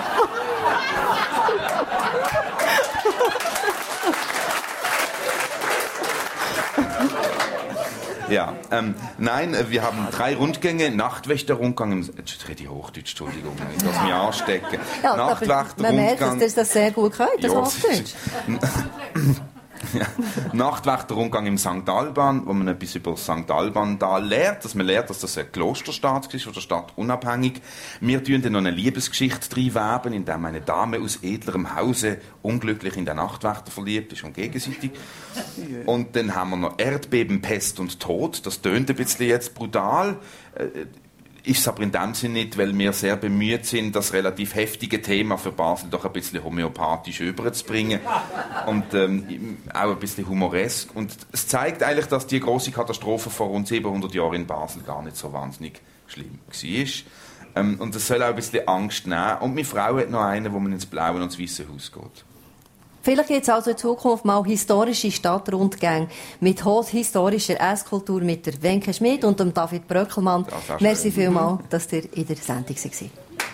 Ja, ähm, nein, wir haben drei Rundgänge, Nachtwächterrundgang, im, jetzt rede ich Hochdeutsch, Entschuldigung, ich lasse mich anstecken. Ja, Nachtwächterrundgang. Man merkt, dass das, das sehr gut könnt, das ja, Hochdeutsch. Ja. Nachtwächterrundgang im Sankt Alban, wo man etwas über Sankt Alban da lernt, dass man lernt, dass das ein Klosterstaat ist, von der Stadt unabhängig. Wir tun dann noch eine Liebesgeschichte reinweben, in der eine Dame aus edlerem Hause unglücklich in den Nachtwächter verliebt ist und gegenseitig. Und dann haben wir noch Erdbeben, Pest und Tod. Das tönt ein bisschen jetzt brutal. Ist es aber in dem Sinne nicht, weil wir sehr bemüht sind, das relativ heftige Thema für Basel doch ein bisschen homöopathisch überzubringen und ähm, auch ein bisschen humoresk. Und es zeigt eigentlich, dass die große Katastrophe vor rund siebenhundert Jahren in Basel gar nicht so wahnsinnig schlimm war. Ähm, und es soll auch ein bisschen Angst nehmen. Und meine Frau hat noch eine, wo man ins Blaue und ins Weiße Haus geht. Vielleicht gibt es also in Zukunft mal historische Stadtrundgänge mit hochhistorischer Esskultur mit der Wenke Schmid und dem David Bröckelmann. Merci vielmals, dass ihr in der Sendung wart.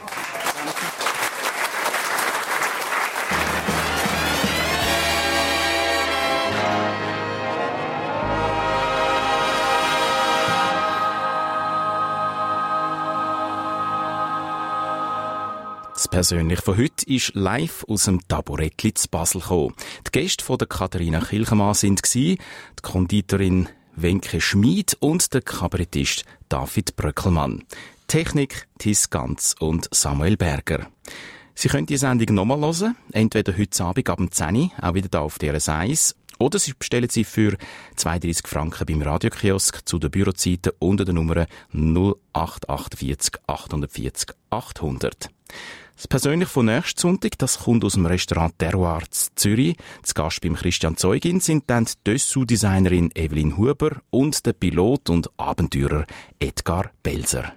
Das Persönliche von heute ist live aus dem Taburettli zu Basel gekommen. Die Gäste von der Katharina Kilchemann waren die Konditorin Wenke Schmid und der Kabarettist David Bröckelmann. Technik Thies Ganz und Samuel Berger. Sie können die Sendung nochmal hören, entweder heute Abend ab zehn Uhr, auch wieder hier auf D R S eins, oder Sie bestellen sie für zweiunddreissig Franken beim Radiokiosk zu den Bürozeiten unter der Nummer null acht acht vier acht vier null achthundert. Das Persönliche von nächsten Sonntag, das kommt aus dem Restaurant Terroir zu Zürich. Zu Gast beim Christian Zeugin sind dann die Dessous-Designerin Evelyn Huber und der Pilot und Abenteurer Edgar Belser.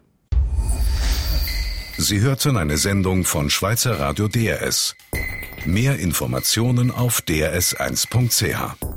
Sie hörten eine Sendung von Schweizer Radio D R S. Mehr Informationen auf d r s eins punkt c h.